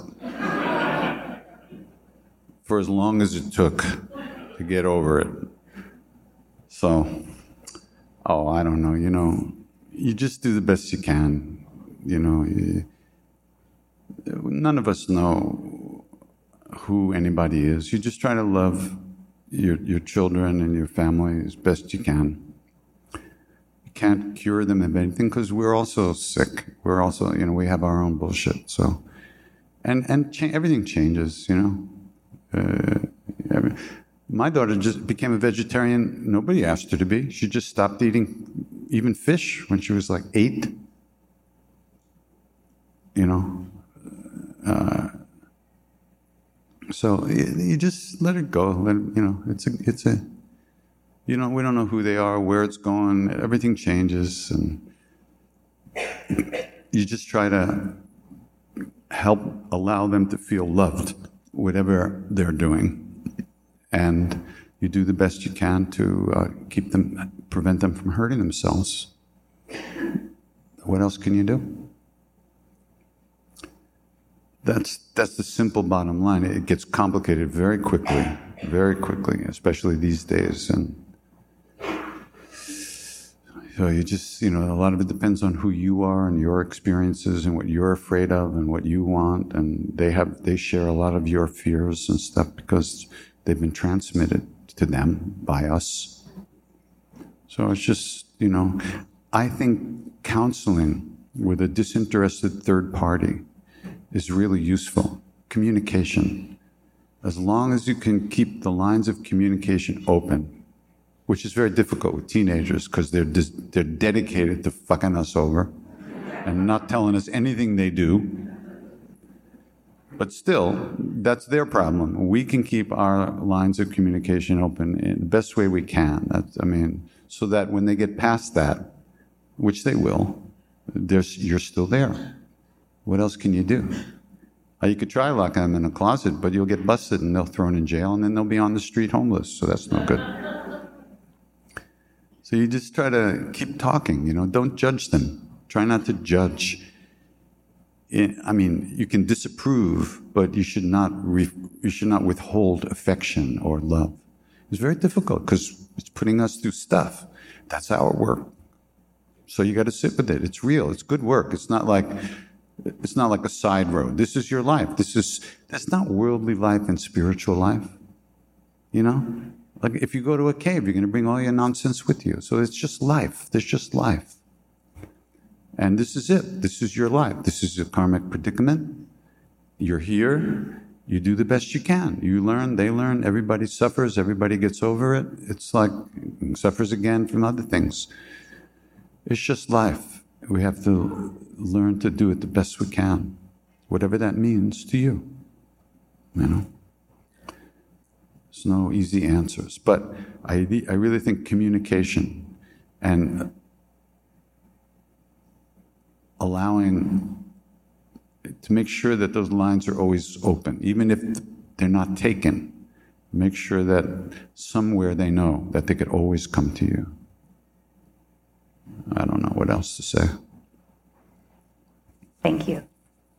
for as long as it took to get over it. So, oh, I don't know, you know, you just do the best you can. You know, you, none of us know who anybody is. You just try to love your your children and your family as best you can. You can't cure them of anything because we're also sick. We're also, you know, we have our own bullshit. So, and and cha- everything changes, you know. Uh, every, my daughter just became a vegetarian. Nobody asked her to be. She just stopped eating even fish when she was like eight. You know. Uh, So you just let it go. Let it, you know, it's a, it's a, you know, we don't know who they are, where it's going. Everything changes, and you just try to help allow them to feel loved, whatever they're doing, and you do the best you can to uh, keep them, prevent them from hurting themselves. What else can you do? That's that's the simple bottom line. It gets complicated very quickly, very quickly, especially these days. And so you just, you know, a lot of it depends on who you are and your experiences and what you're afraid of and what you want. And they have they share a lot of your fears and stuff because they've been transmitted to them by us. So it's just, you know, I think counseling with a disinterested third party is really useful. Communication. As long as you can keep the lines of communication open, which is very difficult with teenagers because they're dis- they're dedicated to fucking us over and not telling us anything they do. But still, that's their problem. We can keep our lines of communication open in the best way we can. That's, I mean, so that when they get past that, which they will, there's, you're still there. What else can you do? Uh, you could try locking them in a closet, but you'll get busted and they'll throw them in jail, and then they'll be on the street homeless. So that's no good. So you just try to keep talking. You know, don't judge them. Try not to judge. I mean, you can disapprove, but you should not re- you should not withhold affection or love. It's very difficult because it's putting us through stuff. That's our work. So you got to sit with it. It's real. It's good work. It's not like. It's not like a side road. This is your life. This is, that's not worldly life and spiritual life. You know? Like if you go to a cave, you're going to bring all your nonsense with you. So it's just life. There's just life. And this is it. This is your life. This is your karmic predicament. You're here. You do the best you can. You learn, they learn, everybody suffers, everybody gets over it. It's like suffers again from other things. It's just life. We have to learn to do it the best we can, whatever that means to you. You know, there's no easy answers, but I I really think communication and allowing to make sure that those lines are always open, even if they're not taken. Make sure that somewhere they know that they could always come to you. I don't know what else to say. Thank you.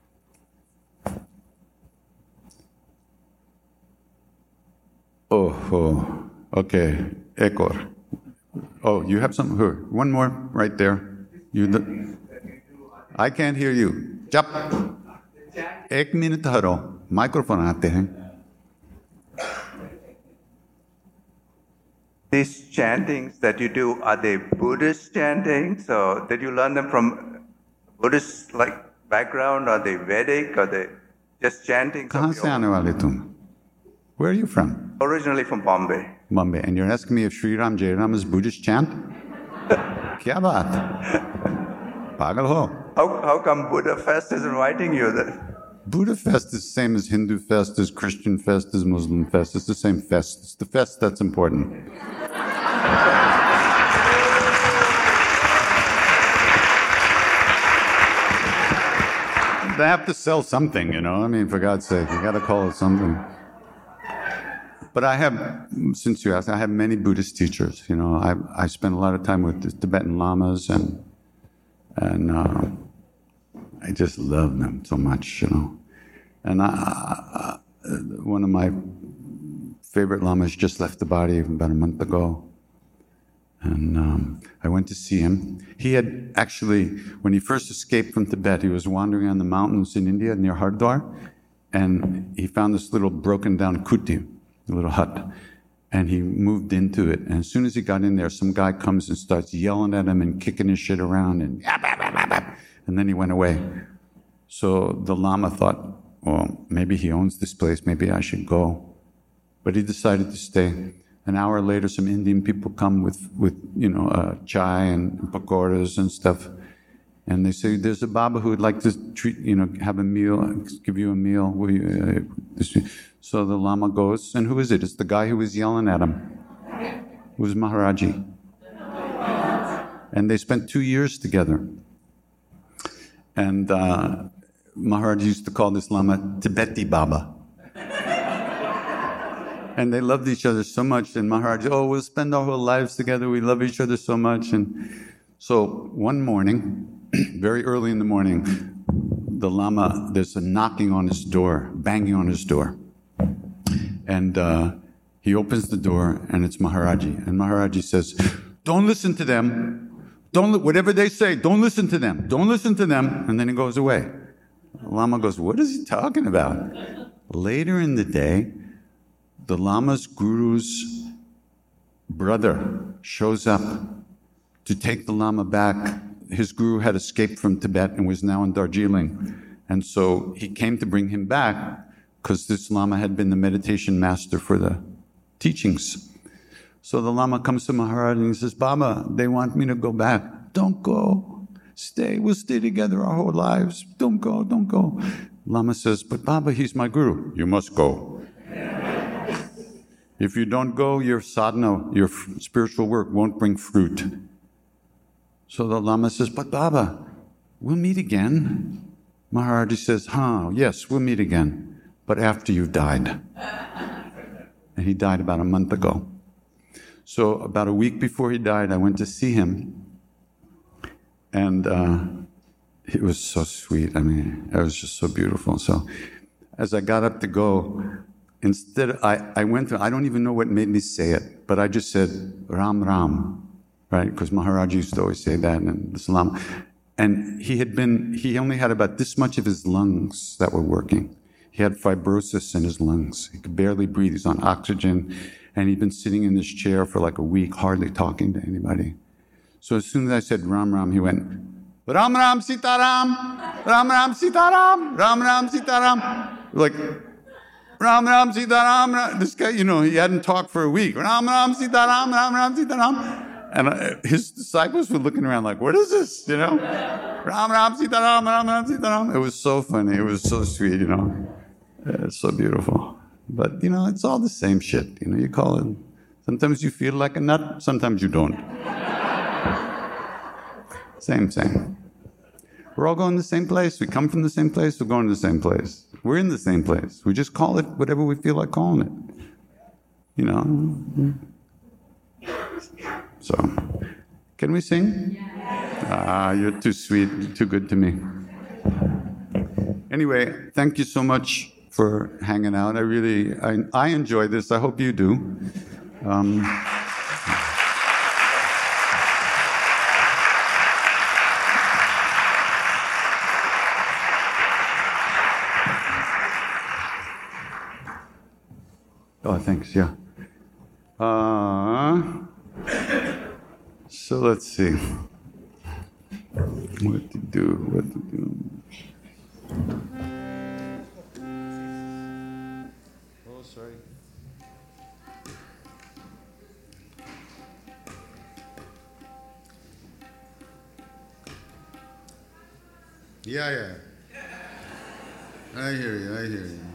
Oh, oh, okay. Ekor. Oh, you have something? Here. One more right there. You. The, I can't hear you. Jap. Ek minute haro. Microphone aate hain. These chantings that you do, are they Buddhist chantings, or did you learn them from Buddhist like background? Are they Vedic? Are they just chantings? Kahan se aane wale tum? Where are you from? Originally from Bombay. Bombay. And you're asking me if Sri Ram Jai Ram is Buddhist chant? Kya baat? Pagal ho. How, how come Buddha Fest is inviting you then? Buddha Fest is the same as Hindu Fest, as Christian Fest, as Muslim Fest. It's the same fest. It's the fest that's important. they have to sell something, you know. I mean, for God's sake, you got to call it something. But I have, since you asked, I have many Buddhist teachers. You know, I I spend a lot of time with the Tibetan lamas, and and uh, I just love them so much, you know. And I, I, one of my favorite lamas just left the body about a month ago. And um, I went to see him. He had actually, when he first escaped from Tibet, he was wandering on the mountains in India near Hardwar, and he found this little broken down kuti, a little hut, and he moved into it. And as soon as he got in there, some guy comes and starts yelling at him and kicking his shit around, and and then he went away. So the Lama thought, well, maybe he owns this place, maybe I should go. But he decided to stay. An hour later, some Indian people come with, with you know, uh, chai and pakoras and stuff. And they say, there's a Baba who would like to treat, you know, have a meal, give you a meal. Will you, uh, so the Lama goes, and who is it? It's the guy who was yelling at him. It was Maharaji. And they spent two years together. And uh, Maharaji used to call this Lama Tibeti Baba. And they loved each other so much. And Maharaj, oh, we'll spend our whole lives together. We love each other so much. And so one morning, very early in the morning, the Lama, there's a knocking on his door, banging on his door. And uh, he opens the door, and it's Maharaji. And Maharaji says, don't listen to them. Don't, whatever they say, don't listen to them. Don't listen to them. And then he goes away. The Lama goes, what is he talking about? Later in the day, the Lama's guru's brother shows up to take the Lama back. His guru had escaped from Tibet and was now in Darjeeling. And so he came to bring him back because this Lama had been the meditation master for the teachings. So the Lama comes to Maharaj and he says, Baba, they want me to go back. Don't go. Stay. We'll stay together our whole lives. Don't go. Don't go. Lama says, but Baba, he's my guru. You must go. If you don't go, your sadhana, your spiritual work won't bring fruit. So the Lama says, but Baba, we'll meet again. Maharaji says, huh, yes, we'll meet again, but after you've died. And he died about a month ago. So about a week before he died, I went to see him. And uh, it was so sweet. I mean, it was just so beautiful. So as I got up to go, Instead, I, I went to, I don't even know what made me say it, but I just said, Ram Ram, right? Because Maharaj used to always say that in Islam. And he had been, he only had about this much of his lungs that were working. He had fibrosis in his lungs. He could barely breathe. He's on oxygen. And he'd been sitting in this chair for like a week, hardly talking to anybody. So as soon as I said Ram Ram, he went, Ram Ram Sitaram, Ram Ram Sitaram, Ram Ram Sitaram. Like, Ram Ram Sitaram, Ram. This guy, you know, he hadn't talked for a week. Ram Ram Sitaram, Ram Ram Sitaram. And uh, his disciples were looking around like, what is this, you know? Ram Ram Sitaram, Ram Ram Sitaram. It was so funny. It was so sweet, you know. It's so beautiful. But, you know, it's all the same shit. You know, you call it. Sometimes you feel like a nut, sometimes you don't. Same, same. We're all going to the same place. We come from the same place. We're going to the same place. We're in the same place. We just call it whatever we feel like calling it. You know? So, can we sing? Ah, you're too sweet. You're too good to me. Anyway, thank you so much for hanging out. I really, I, I enjoy this. I hope you do. Um, Oh, thanks, yeah. Uh, so let's see. What to do, what to do. Oh, sorry. Yeah, yeah. I hear you, I hear you.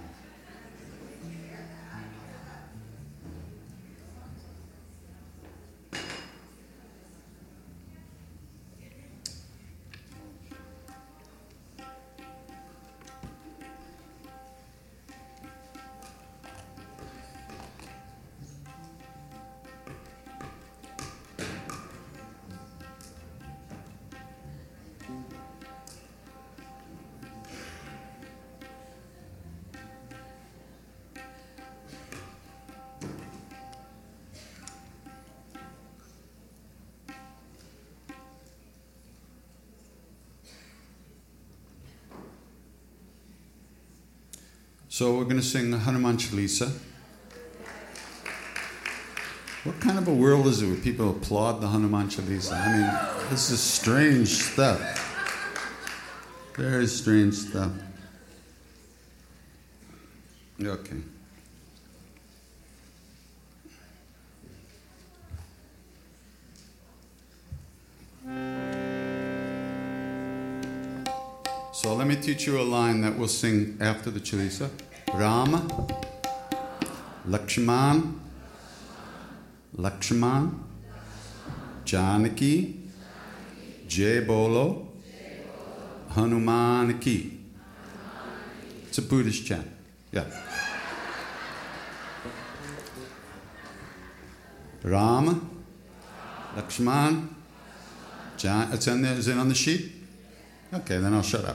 So we're going to sing Hanuman Chalisa. What kind of a world is it where people applaud the Hanuman Chalisa? I mean, this is strange stuff. Very strange stuff. Okay. So let me teach you a line that we'll sing after the Chalisa. Rama, Lakshman, Lakshman, Janaki, Jai Bolo, Hanuman Ki. It's a Buddhist chant. Yeah. Rama, Lakshman, Jan. It's in there. Is it on the sheet? Okay, then I'll shut up.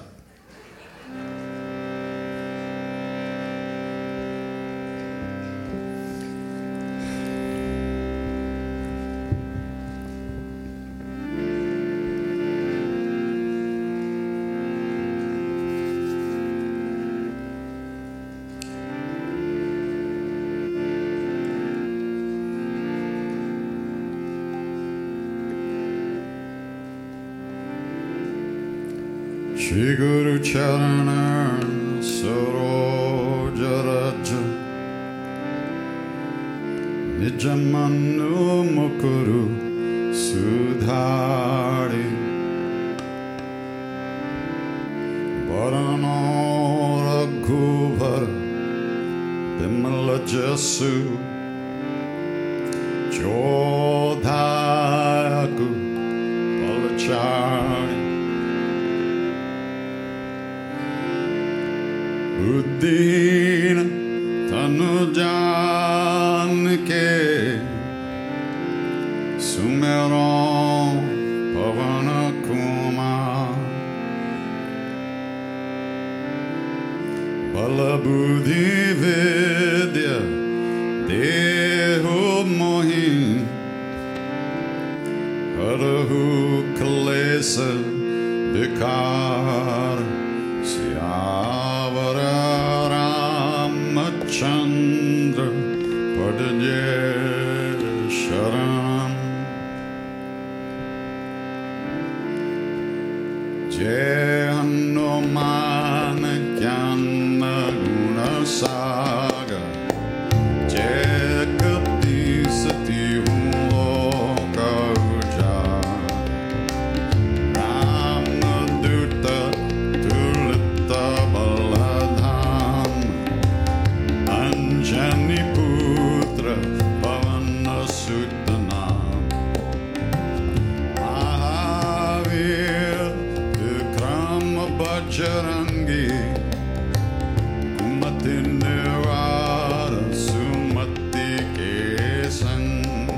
Shri Guru Charana Saroja Raja Nijamanu Mukuru Sudhari Varano Raghuvar Bimala Jasu Jodhayaku Balachari Buddhina Tanujan ke Sumeron Pavana Kumar Bala Buddhi Vidya Deho Mohin Harahu Kalesa Bikar Siyavara Ramachandra Padaje Sharanam Jai Hanuman Jnana Guna Saga Jai Kapti Sati Loka Ujjaya Ramaduta Tulita Baladham Anjani Putra Pavana Sutanam Mahavir Vikrama Bajrangi Kumati Nirvara Sumati Kesangi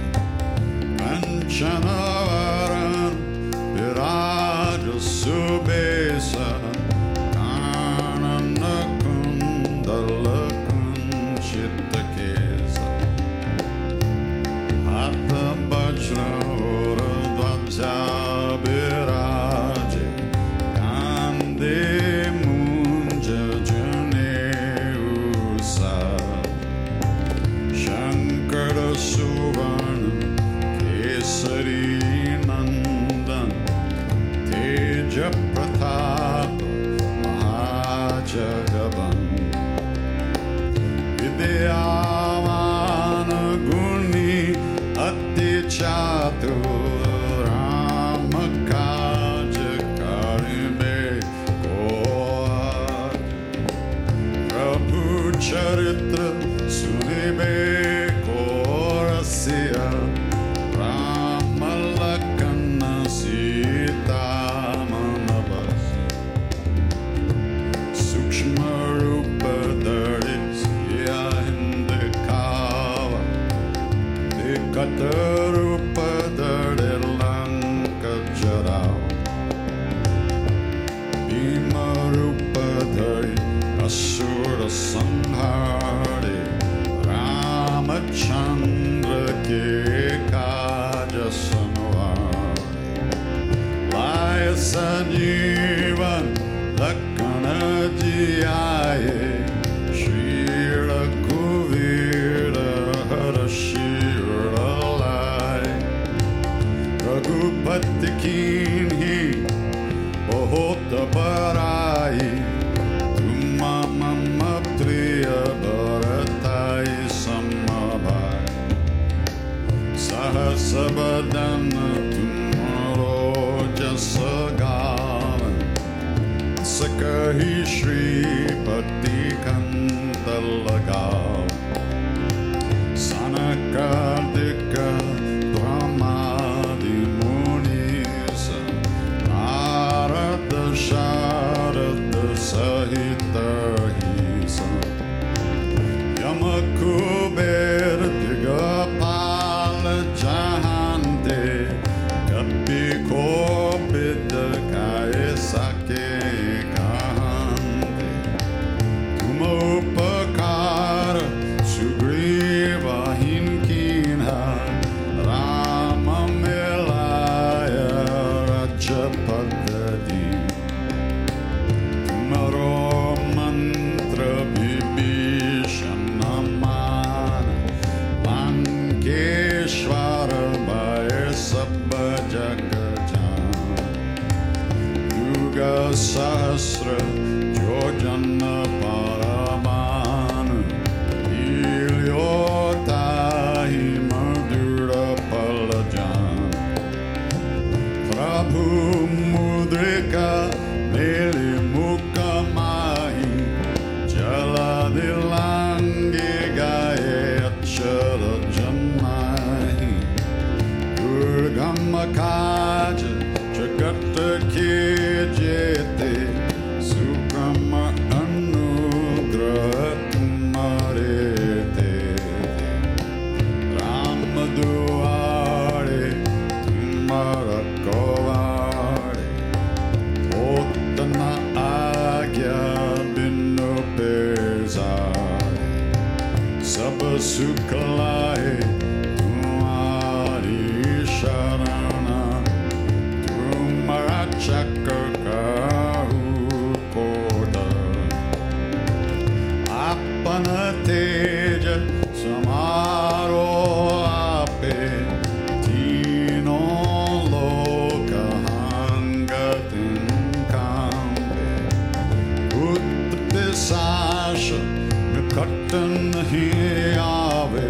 Kanchanavaran Viraja Subesa Kanana Kundala Kunchita Kesa Hatha Bajra Ora Dvajja Viraje Kande Munja Jane Usa Shankara Suvarna Kesari Nandan Teja Pratap Mahajagaban Vidyavana Guni Ati Chatur Ramakaja Karime Koa Prabhu Charitra Sunibe Korasya Ramalakana Sita Manabas Sukshma Rupa Dharit Siya Hindikava Vikata Rupa Dharit Lanka Jarao Bhima Rupa Dharit Asura Sanhare Ramachandra Ke Kaja Sanware Laya Sanjeevan Lakana Jiyaye मोहब्बत कीन्ही बहुत बड़ाई तुम मम प्रिय भरताई समभाई सहस बदन तुमरो जस गावन सकहि श्रीपति कंत लगाव सनकादिक ब्रह्मादि मुनीस नारद शारद सहित हीस यम कुबेर दिगपाल जहांते कपि कोपित काय सके कहांते तुम उपकार सुग्रीव हिंकिन्हा राम मिलाय राज्य पद्धति तुमरो मंत्र विभीषण मान लंकेश्वर भय सब जग जान युग सहस्र योजन परमान ताहि मधुर पल जान प्रभु मुद्रिका मेलि मुख माहि जला दिलांगे गाये अक्षर जन्माहि दुर्गम काज जगत के जेते सुगम अनुग्रह तुम्हारे दुआरे तुम्हारा कवाड़े होत न आज्ञा बिनु पेजारे सब सुख लाए तुम्हारी शरण तुम्हारा चक्र काहू को डर अपन तेज समारो नहीं आवे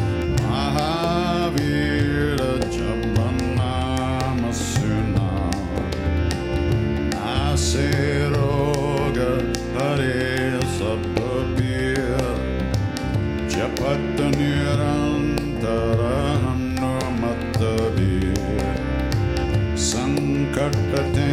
महावीर जब नाम सुना नासे रोग हरे सब पीर जपत निरंतर हनुमत वीर संकट ते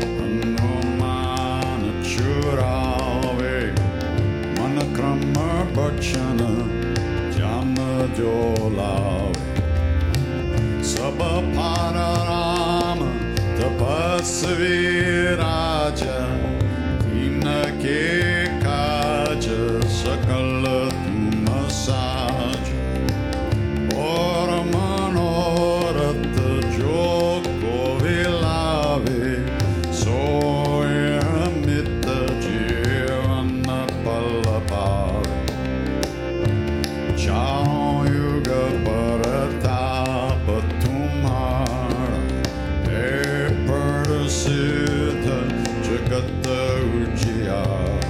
हनुमान छुड़ावे मन क्रम बचन जम जो लावे सब पार राम तपस्वी राजा इनके काज सकल तुम साज और मनोरथ जो को लावे सोय अमित जीवन पल पावे चारों युग परताप तुम्हारा है प्रसिद्ध जगत उजियार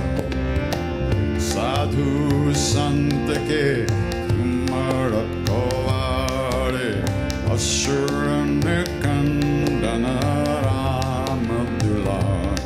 साधु संत के तुम रखवारे असुर निकंदन राम दुलार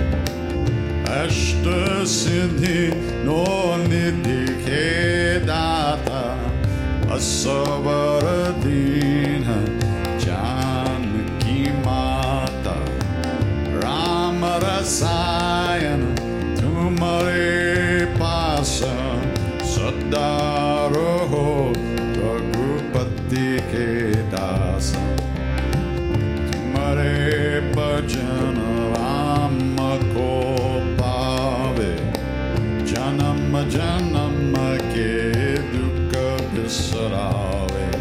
अष्ट सिद्धि नो निधि के दाता असवर दीन जानकी माता राम रसायन तुम्हारे पास सदा रहो रघुपति के दास तुम्हारे भजन राम को पावे जन्म जन्म के दुख बिसरावे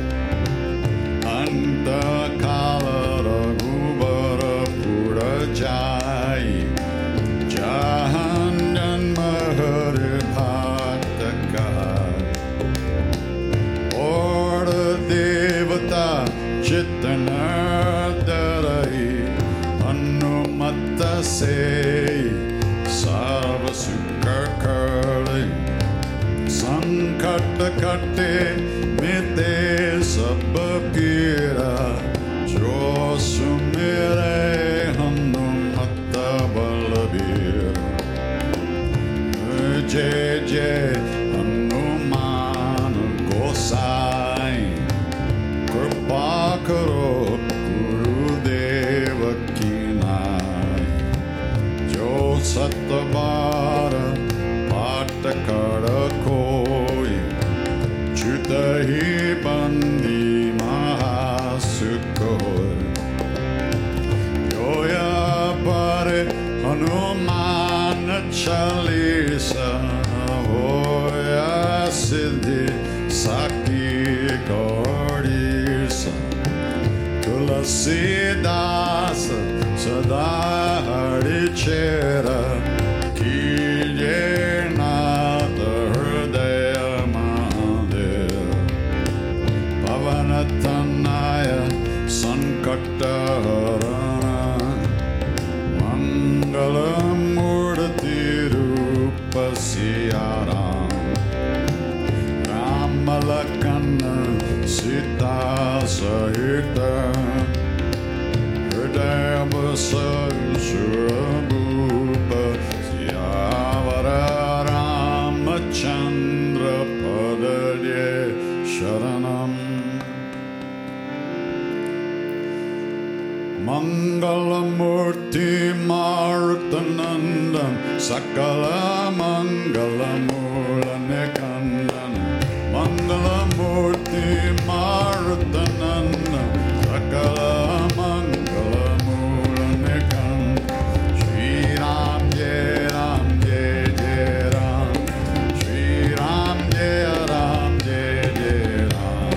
से सर्व सुख करे संकट कटे मिटे सब पीरा जो सुमिरे हनुमत बलबीर जय जय हनुमान गोसाई कृपा करो गुरुदेव की नाई जो सत बार पाठ कर कोई च्युत ही बंदी महासुख होय जोया पर हनुमान चालीसा होया सिद्धि साकी गौरीसा तुलसीदास सदा हरि चेरा कीजे नाथ हृदय महादेव पवन तनय संकट हरण मंगल मूर्ति रूप सिया राम राम लखन सीता सहित हृदय सुरभूप सियावर रामचंद्र पदये शरणम मंगलमूर्ति मारुतनंदन सकल मंगलमूल निकंदन मंगलमूर्ति मारुतनंदन सकल मंगलमूल निकंदन श्री राम जय राम जय जय राम श्री राम जय राम जय जय राम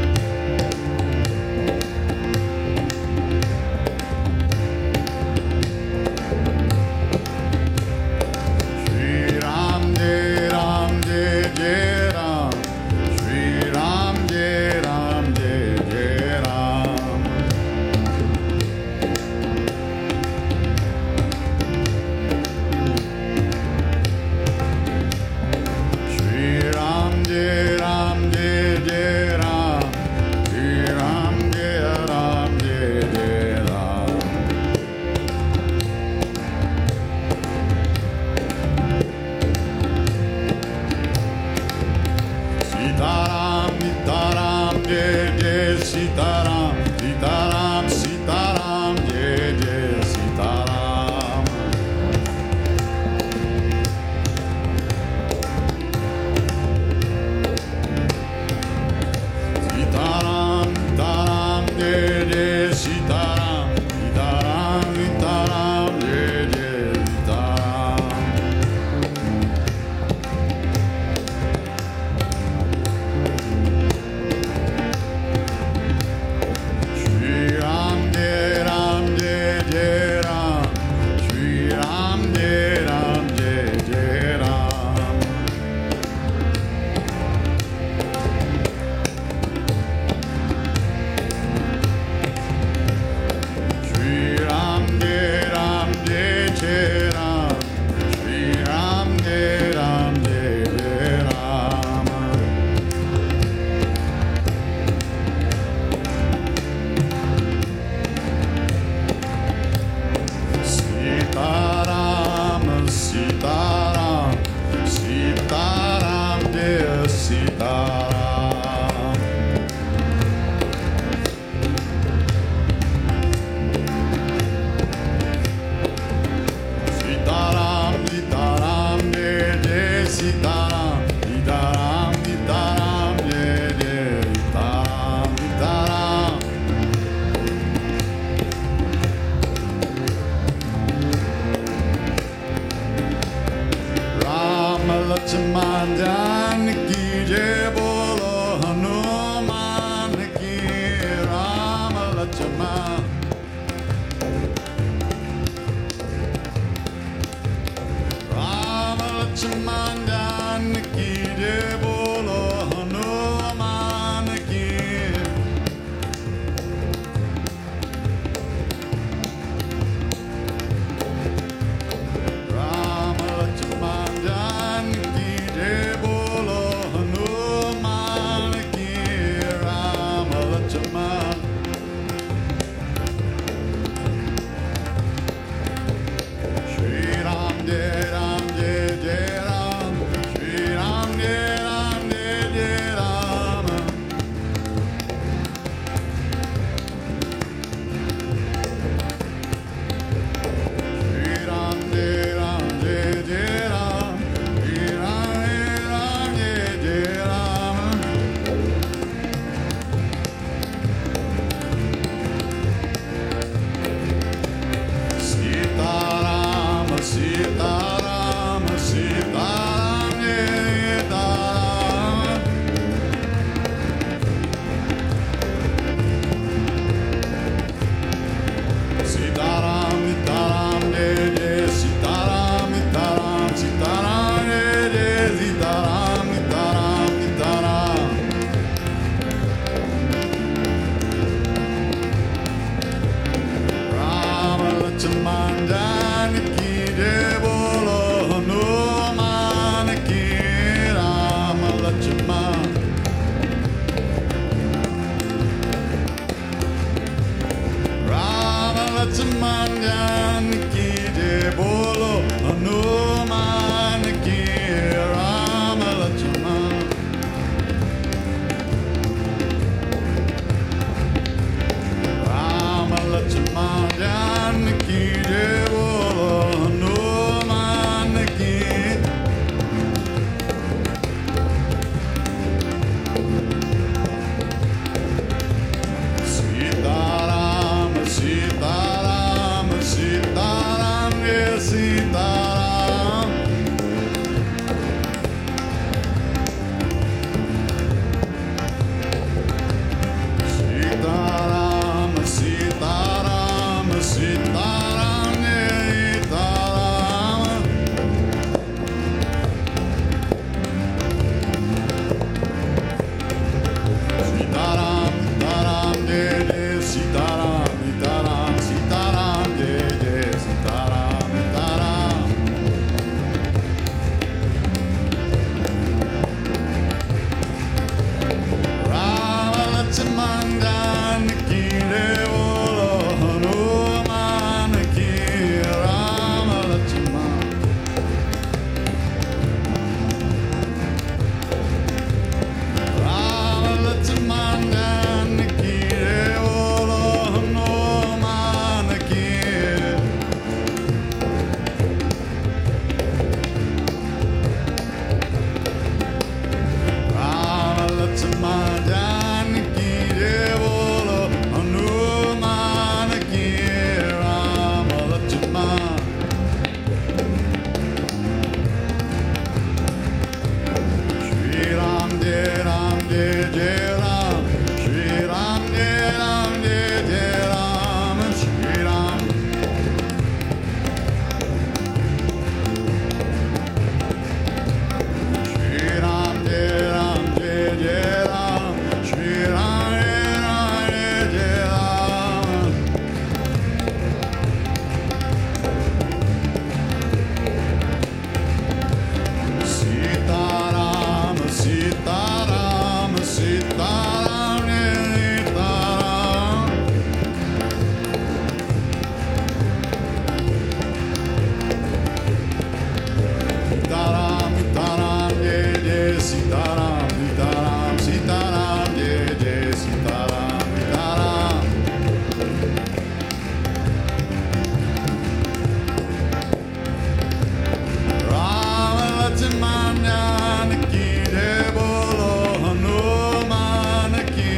श्री राम जय राम जय जय राम श्री राम जय राम जय जय राम श्री राम जय राम जय जय राम श्री राम जय राम जय जय राम सीताराम सीताराम जय जय सीताराम सीताराम सीताराम जय जय सीताराम सीताराम सीताराम जय जय सीताराम सीताराम सीताराम जय जय सीताराम श्री राम जय राम जय जय राम श्री राम जय राम जय जय राम श्री राम जय राम जय जय राम श्री राम जय राम जय जय राम सीताराम सीताराम सीताराम जय सीताराम सीताराम सीताराम जय जय सीताराम सीताराम सीताराम जय जय सीताराम सीताराम राम लक्ष्मण जानकी जय बोलो हनुमान की राम लक्ष्मण राम लक्ष्मण जानकी जय बोलो हनुमान की Lakshman Janaki Jai Bolo Hanuman Ki Ram Lakshman Ram Lakshman Janaki Jai Bolo Hanuman Ki Ram Lakshman Ram Lakshman Janaki Jai Bolo Hanuman Ki Sitaram, Sitaram, Sitaram, yeah, Sitaram. Sitaram, Sitaram, Sitaram, yeah, Sitaram. Sitaram, Sitaram, Jai Jai Sitaram, Sitaram, Sitaram, Jai Jai Sitaram, Sitaram. Rama Lakshman Janaki Jai Bolo Hanuman Ki Rama Lakshman Rama Lakshman Janaki Jai Bolo Hanuman Ki Rama Lakshman Janaki Jai Bolo Hanuman Ki Rama Lakshman Shri Ram Jai Ram Jai Jai Ram Shri Ram Jai Ram Jai Jai Ram Shri Ram Shri Ram Jai Ram Jai Jai Ram Shri Ram Jai Ram Jai Jai Ram Sitaram, Sitaram, Sitaram, Sitaram. Sitaram, Sitaram, Jai Jai Sitaram, Sitaram, Sitaram, Jai Jai Sitaram, Sitaram. Rama Lakshman Janaki Jai Bolo Hanuman Ki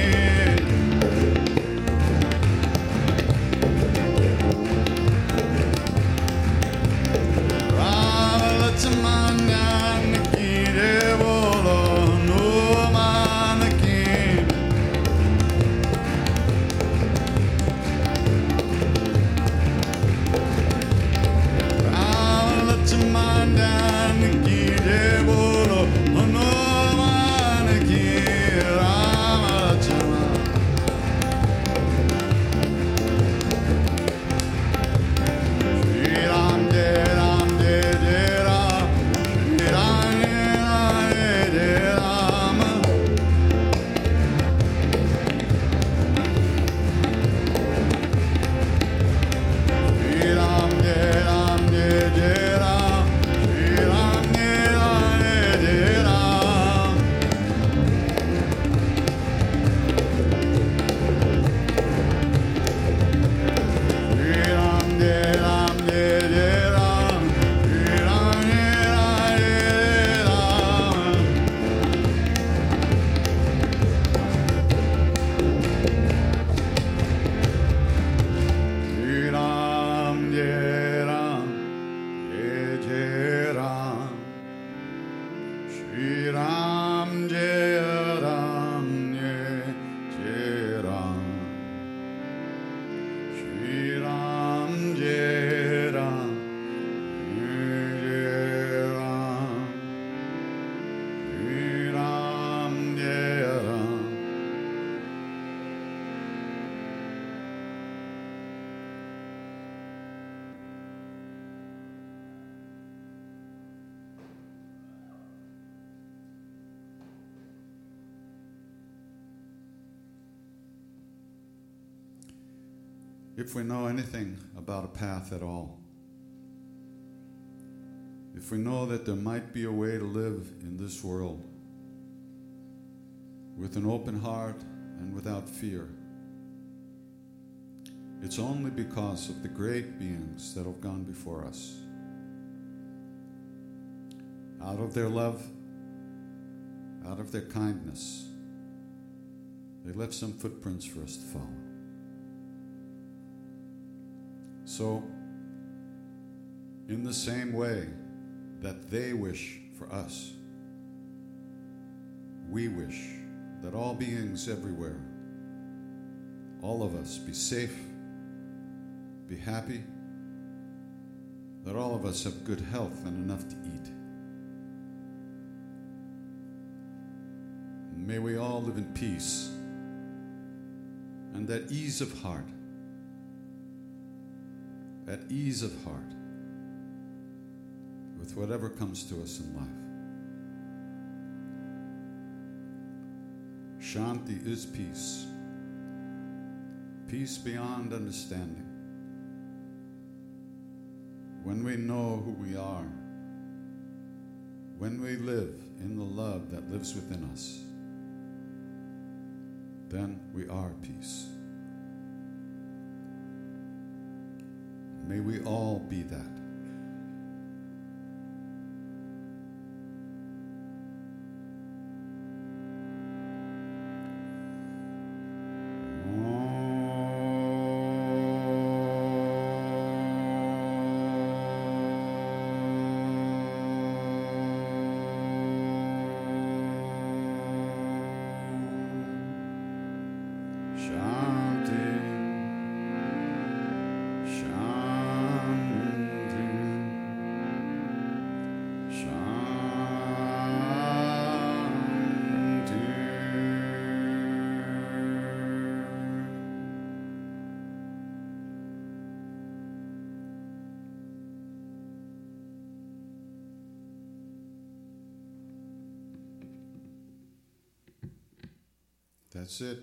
Rama Lakshman Janaki Jai Bolo Hanuman Ki Ram Lakshman Janaki Jai Bolo Hanuman Ki Ram Lakshman Shri Ram Jai Ram Jai Jai Ram Shri Ram Jai Ram Jai Jai Ram Shri Ram Jai Ram Jai Jai Ram Shri Ram Jai if we know anything about a path at all, if we know that there might be a way to live in this world with an open heart and without fear, it's only because of the great beings that have gone before us. Out of their love, out of their kindness, they left some footprints for us to follow. So, in the same way that they wish for us, we wish that all beings everywhere, all of us, be safe, be happy, that all of us have good health and enough to eat. May we all live in peace and at ease of heart, at ease of heart with whatever comes to us in life. Shanti is peace, peace beyond understanding. When we know who we are, when we live in the love that lives within us, then we are peace. May we all be that. That's it.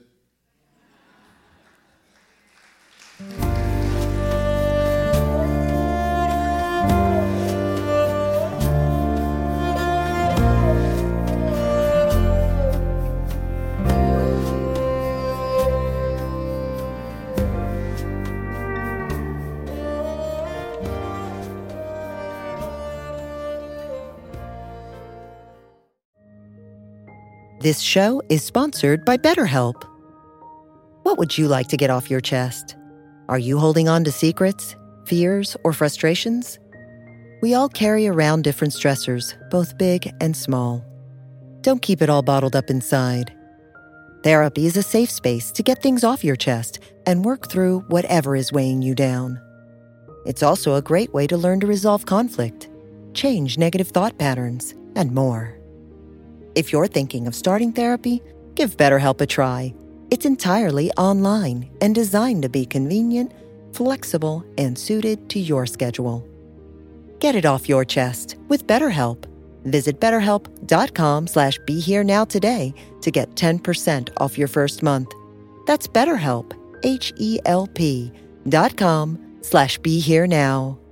This show is sponsored by BetterHelp. What would you like to get off your chest? Are you holding on to secrets, fears, or frustrations? We all carry around different stressors, both big and small. Don't keep it all bottled up inside. Therapy is a safe space to get things off your chest and work through whatever is weighing you down. It's also a great way to learn to resolve conflict, change negative thought patterns, and more. If you're thinking of starting therapy, give BetterHelp a try. It's entirely online and designed to be convenient, flexible, and suited to your schedule. Get it off your chest with BetterHelp. Visit betterhelp.com slash be here now today to get ten percent off your first month. That's BetterHelp, H E L P dot com slash be here now.